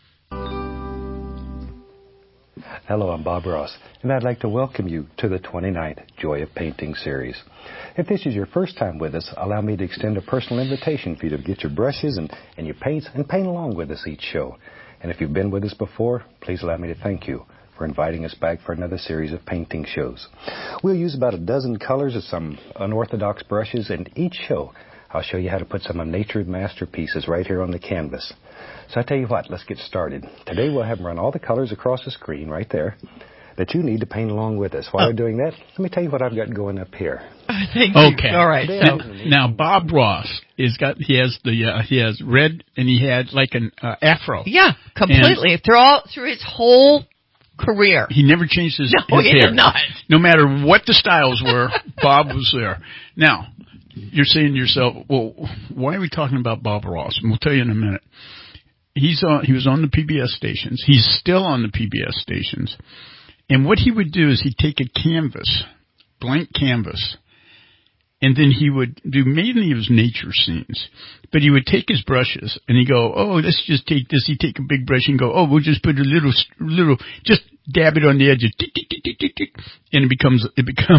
Hello, I'm Bob Ross, and I'd like to welcome you to the 29th Joy of Painting series. If this is your first time with us, allow me to extend a personal invitation for you to get your brushes and your paints and paint along with us each show. And if you've been with us before, please allow me to thank you for inviting us back for another series of painting shows. We'll use about a dozen colors of some unorthodox brushes, and each show I'll show you how to put some of nature's masterpieces right here on the canvas. So I tell you what, let's get started. Today we'll have them run all the colors across the screen right there that you need to paint along with us. While we're doing that, let me tell you what I've got going up here. Thank you. Okay. All right. Now Bob Ross he has red, and he had like an afro. Yeah, completely. Through his whole career. He never changed his he hair. Did not. No matter what the styles were, Bob was there. Now, you're saying to yourself, well, why are we talking about Bob Ross? And we'll tell you in a minute. He was on the PBS stations. He's still on the PBS stations. And what he would do is he'd take a canvas, blank canvas, and then he would do mainly his nature scenes. But he would take his brushes and he'd go, oh, let's just take this. He'd take a big brush and go, oh, we'll just put a little, just dab it on the edge, and it becomes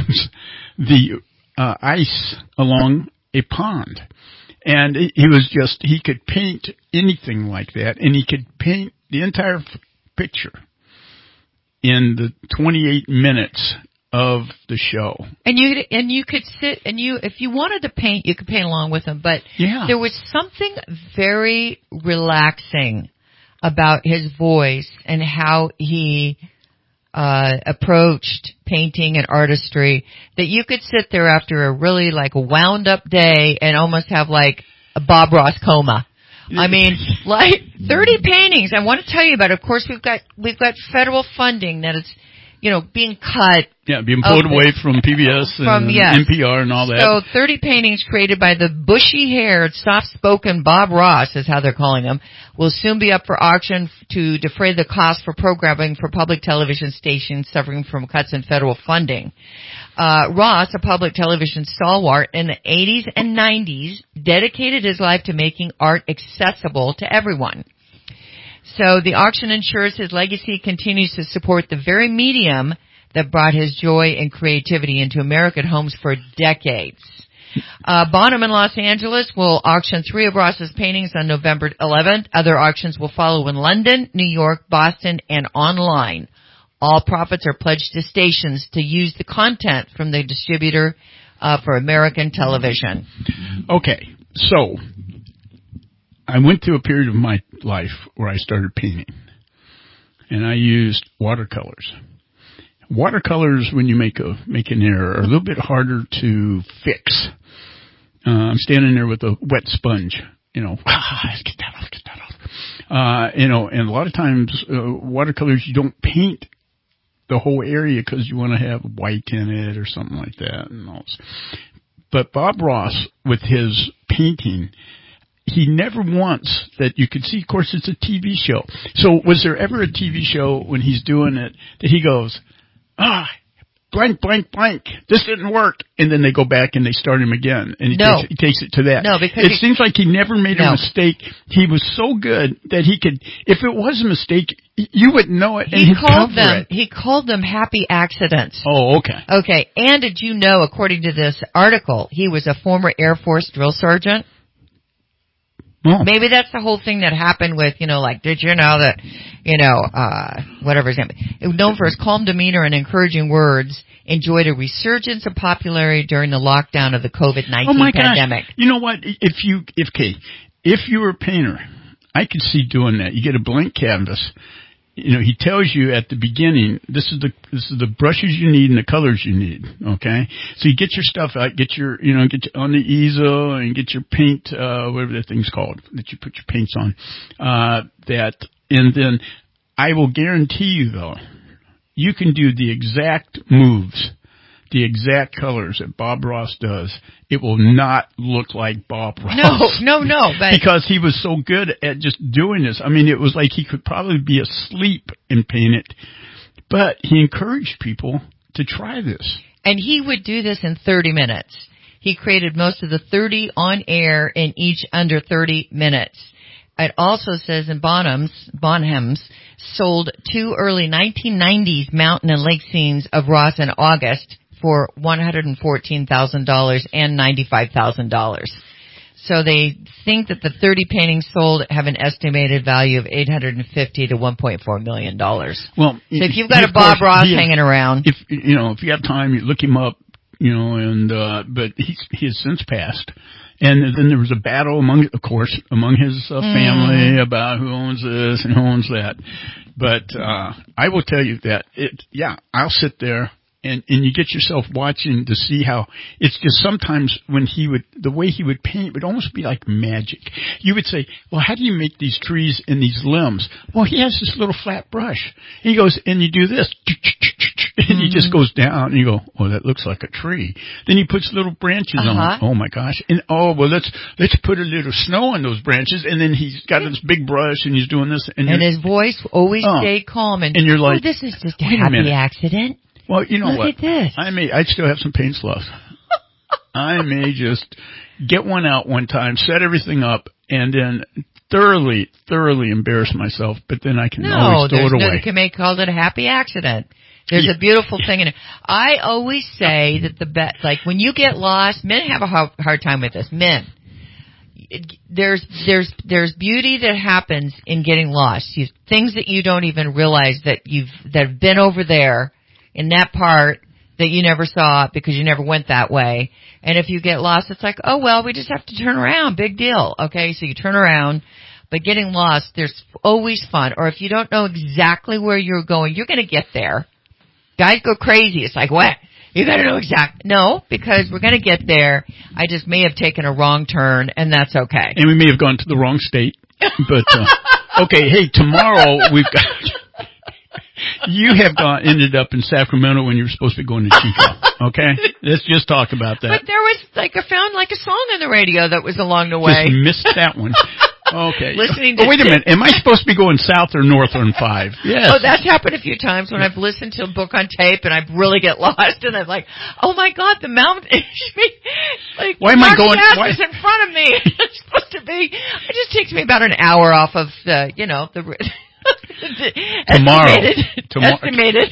the ice along a pond. And he could paint anything like that, and he could paint the entire picture in the 28 minutes of the show. And you could sit and if you wanted to paint, you could paint along with him. But there was something very relaxing about his voice and how he approached painting and artistry, that you could sit there after a really like wound up day and almost have like a Bob Ross coma. I mean, like 30 paintings. I want to tell you about it. Of course, we've got federal funding that is, being cut. Yeah, being pulled away from PBS and NPR and all that. So 30 paintings created by the bushy-haired, soft-spoken Bob Ross, is how they're calling him, will soon be up for auction to defray the cost for programming for public television stations suffering from cuts in federal funding. Ross, a public television stalwart in the 80s and 90s, dedicated his life to making art accessible to everyone. So the auction ensures his legacy continues to support the very medium that brought his joy and creativity into American homes for decades. Bonham in Los Angeles will auction 3 of Ross's paintings on November 11th. Other auctions will follow in London, New York, Boston, and online. All profits are pledged to stations to use the content from the distributor for American television. Okay, so I went through a period of my life where I started painting, and I used watercolors. Watercolors, when you make an error, are a little bit harder to fix. I'm standing there with a wet sponge, get that off. And a lot of times, watercolors, you don't paint the whole area because you want to have white in it or something like that. But Bob Ross, with his painting, he never once that you could see, of course, it's a TV show. So was there ever a TV show when he's doing it that he goes, blank, blank, blank, this didn't work, and then they go back and they start him again, and he takes it to that. No, because it seems like he never made a mistake. He was so good that he could, if it was a mistake, you would know it, and he called them happy accidents. Oh, okay. Okay, and did you know, according to this article, he was a former Air Force drill sergeant? Oh. Maybe that's the whole thing that happened with, did you know that, whatever his name, known for his calm demeanor and encouraging words, enjoyed a resurgence of popularity during the lockdown of the COVID-19 pandemic. Gosh. You know what? If you were a painter, I could see doing that. You get a blank canvas. He tells you at the beginning, this is the brushes you need and the colors you need. Okay, so you get your stuff out, get your on the easel and get your paint, whatever that thing's called that you put your paints on. And then I will guarantee you though, you can do the exact moves, the exact colors that Bob Ross does. It will not look like Bob Ross. No. But because he was so good at just doing this. I mean, it was like he could probably be asleep and paint it. But he encouraged people to try this. And he would do this in 30 minutes. He created most of the 30 on air in each under 30 minutes. It also says in Bonham's sold 2 early 1990s mountain and lake scenes of Ross in August for $114,000 and $95,000. So they think that the 30 paintings sold have an estimated value of $850 to $1.4 million. Well, so if you've got a Bob Ross hanging around, if you have time, you look him up, but he has since passed. And then there was a battle among his family about who owns this and who owns that. But I will tell you that I'll sit there. And you get yourself watching to see how it's just sometimes when the way he would paint would almost be like magic. You would say, well, how do you make these trees and these limbs? Well, he has this little flat brush. He goes, and you do this, And he just goes down, and you go, oh, that looks like a tree. Then he puts little branches on it. Oh, my gosh. And, let's put a little snow on those branches. And then he's got this big brush, and he's doing this. And his voice always stayed calm. And you're like, this is just a happy accident. Well, you know what? Look at this. I still have some paint slough. I may just get one out one time, set everything up, and then thoroughly embarrass myself, but then I can always throw it away. You can call it a happy accident. There's a beautiful thing in it. I always say that like when you get lost, men have a hard time with this. Men. There's beauty that happens in getting lost. Things that you don't even realize that have been over there in that part that you never saw because you never went that way. And if you get lost, it's like, oh, well, we just have to turn around. Big deal. Okay, so you turn around. But getting lost, there's always fun. Or if you don't know exactly where you're going, you're going to get there. Guys go crazy. It's like, what? You got to know exactly. No, because we're going to get there. I just may have taken a wrong turn, and that's okay. And we may have gone to the wrong state. But, okay, hey, tomorrow we've got... You have ended up in Sacramento when you were supposed to be going to Chico. Okay? Let's just talk about that. But there was, I found a song on the radio that was along the way. Just missed that one. Okay. Listening to wait a minute. Am I supposed to be going south or north on 5? Yes. Oh, that's happened a few times when I've listened to a book on tape and I really get lost and I'm like, oh my God, the mountain. Why am I going? Why is in front of me? It's supposed to be. It just takes me about an hour off of the, Estimated.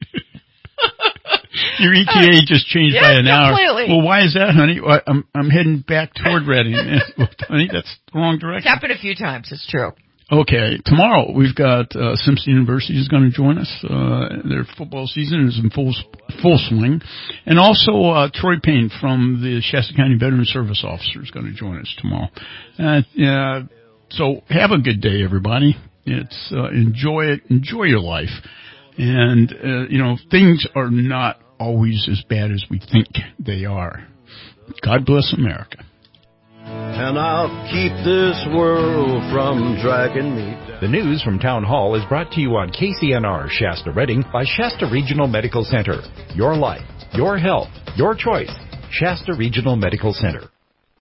Your ETA just changed by an completely. hour. Well, why is that, honey? I'm heading back toward Reading. Honey, that's the wrong direction. It's happened a few times. It's true. Okay. Tomorrow we've got Simpson University is going to join us. Their football season is in full swing. And also Troy Payne from the Shasta County Veteran Service Officer is going to join us tomorrow. So have a good day, everybody. It's enjoy it. Enjoy your life. And, things are not always as bad as we think they are. God bless America. And I'll keep this world from dragging me down. The news from Town Hall is brought to you on KCNR Shasta Reading by Shasta Regional Medical Center. Your life, your health, your choice. Shasta Regional Medical Center.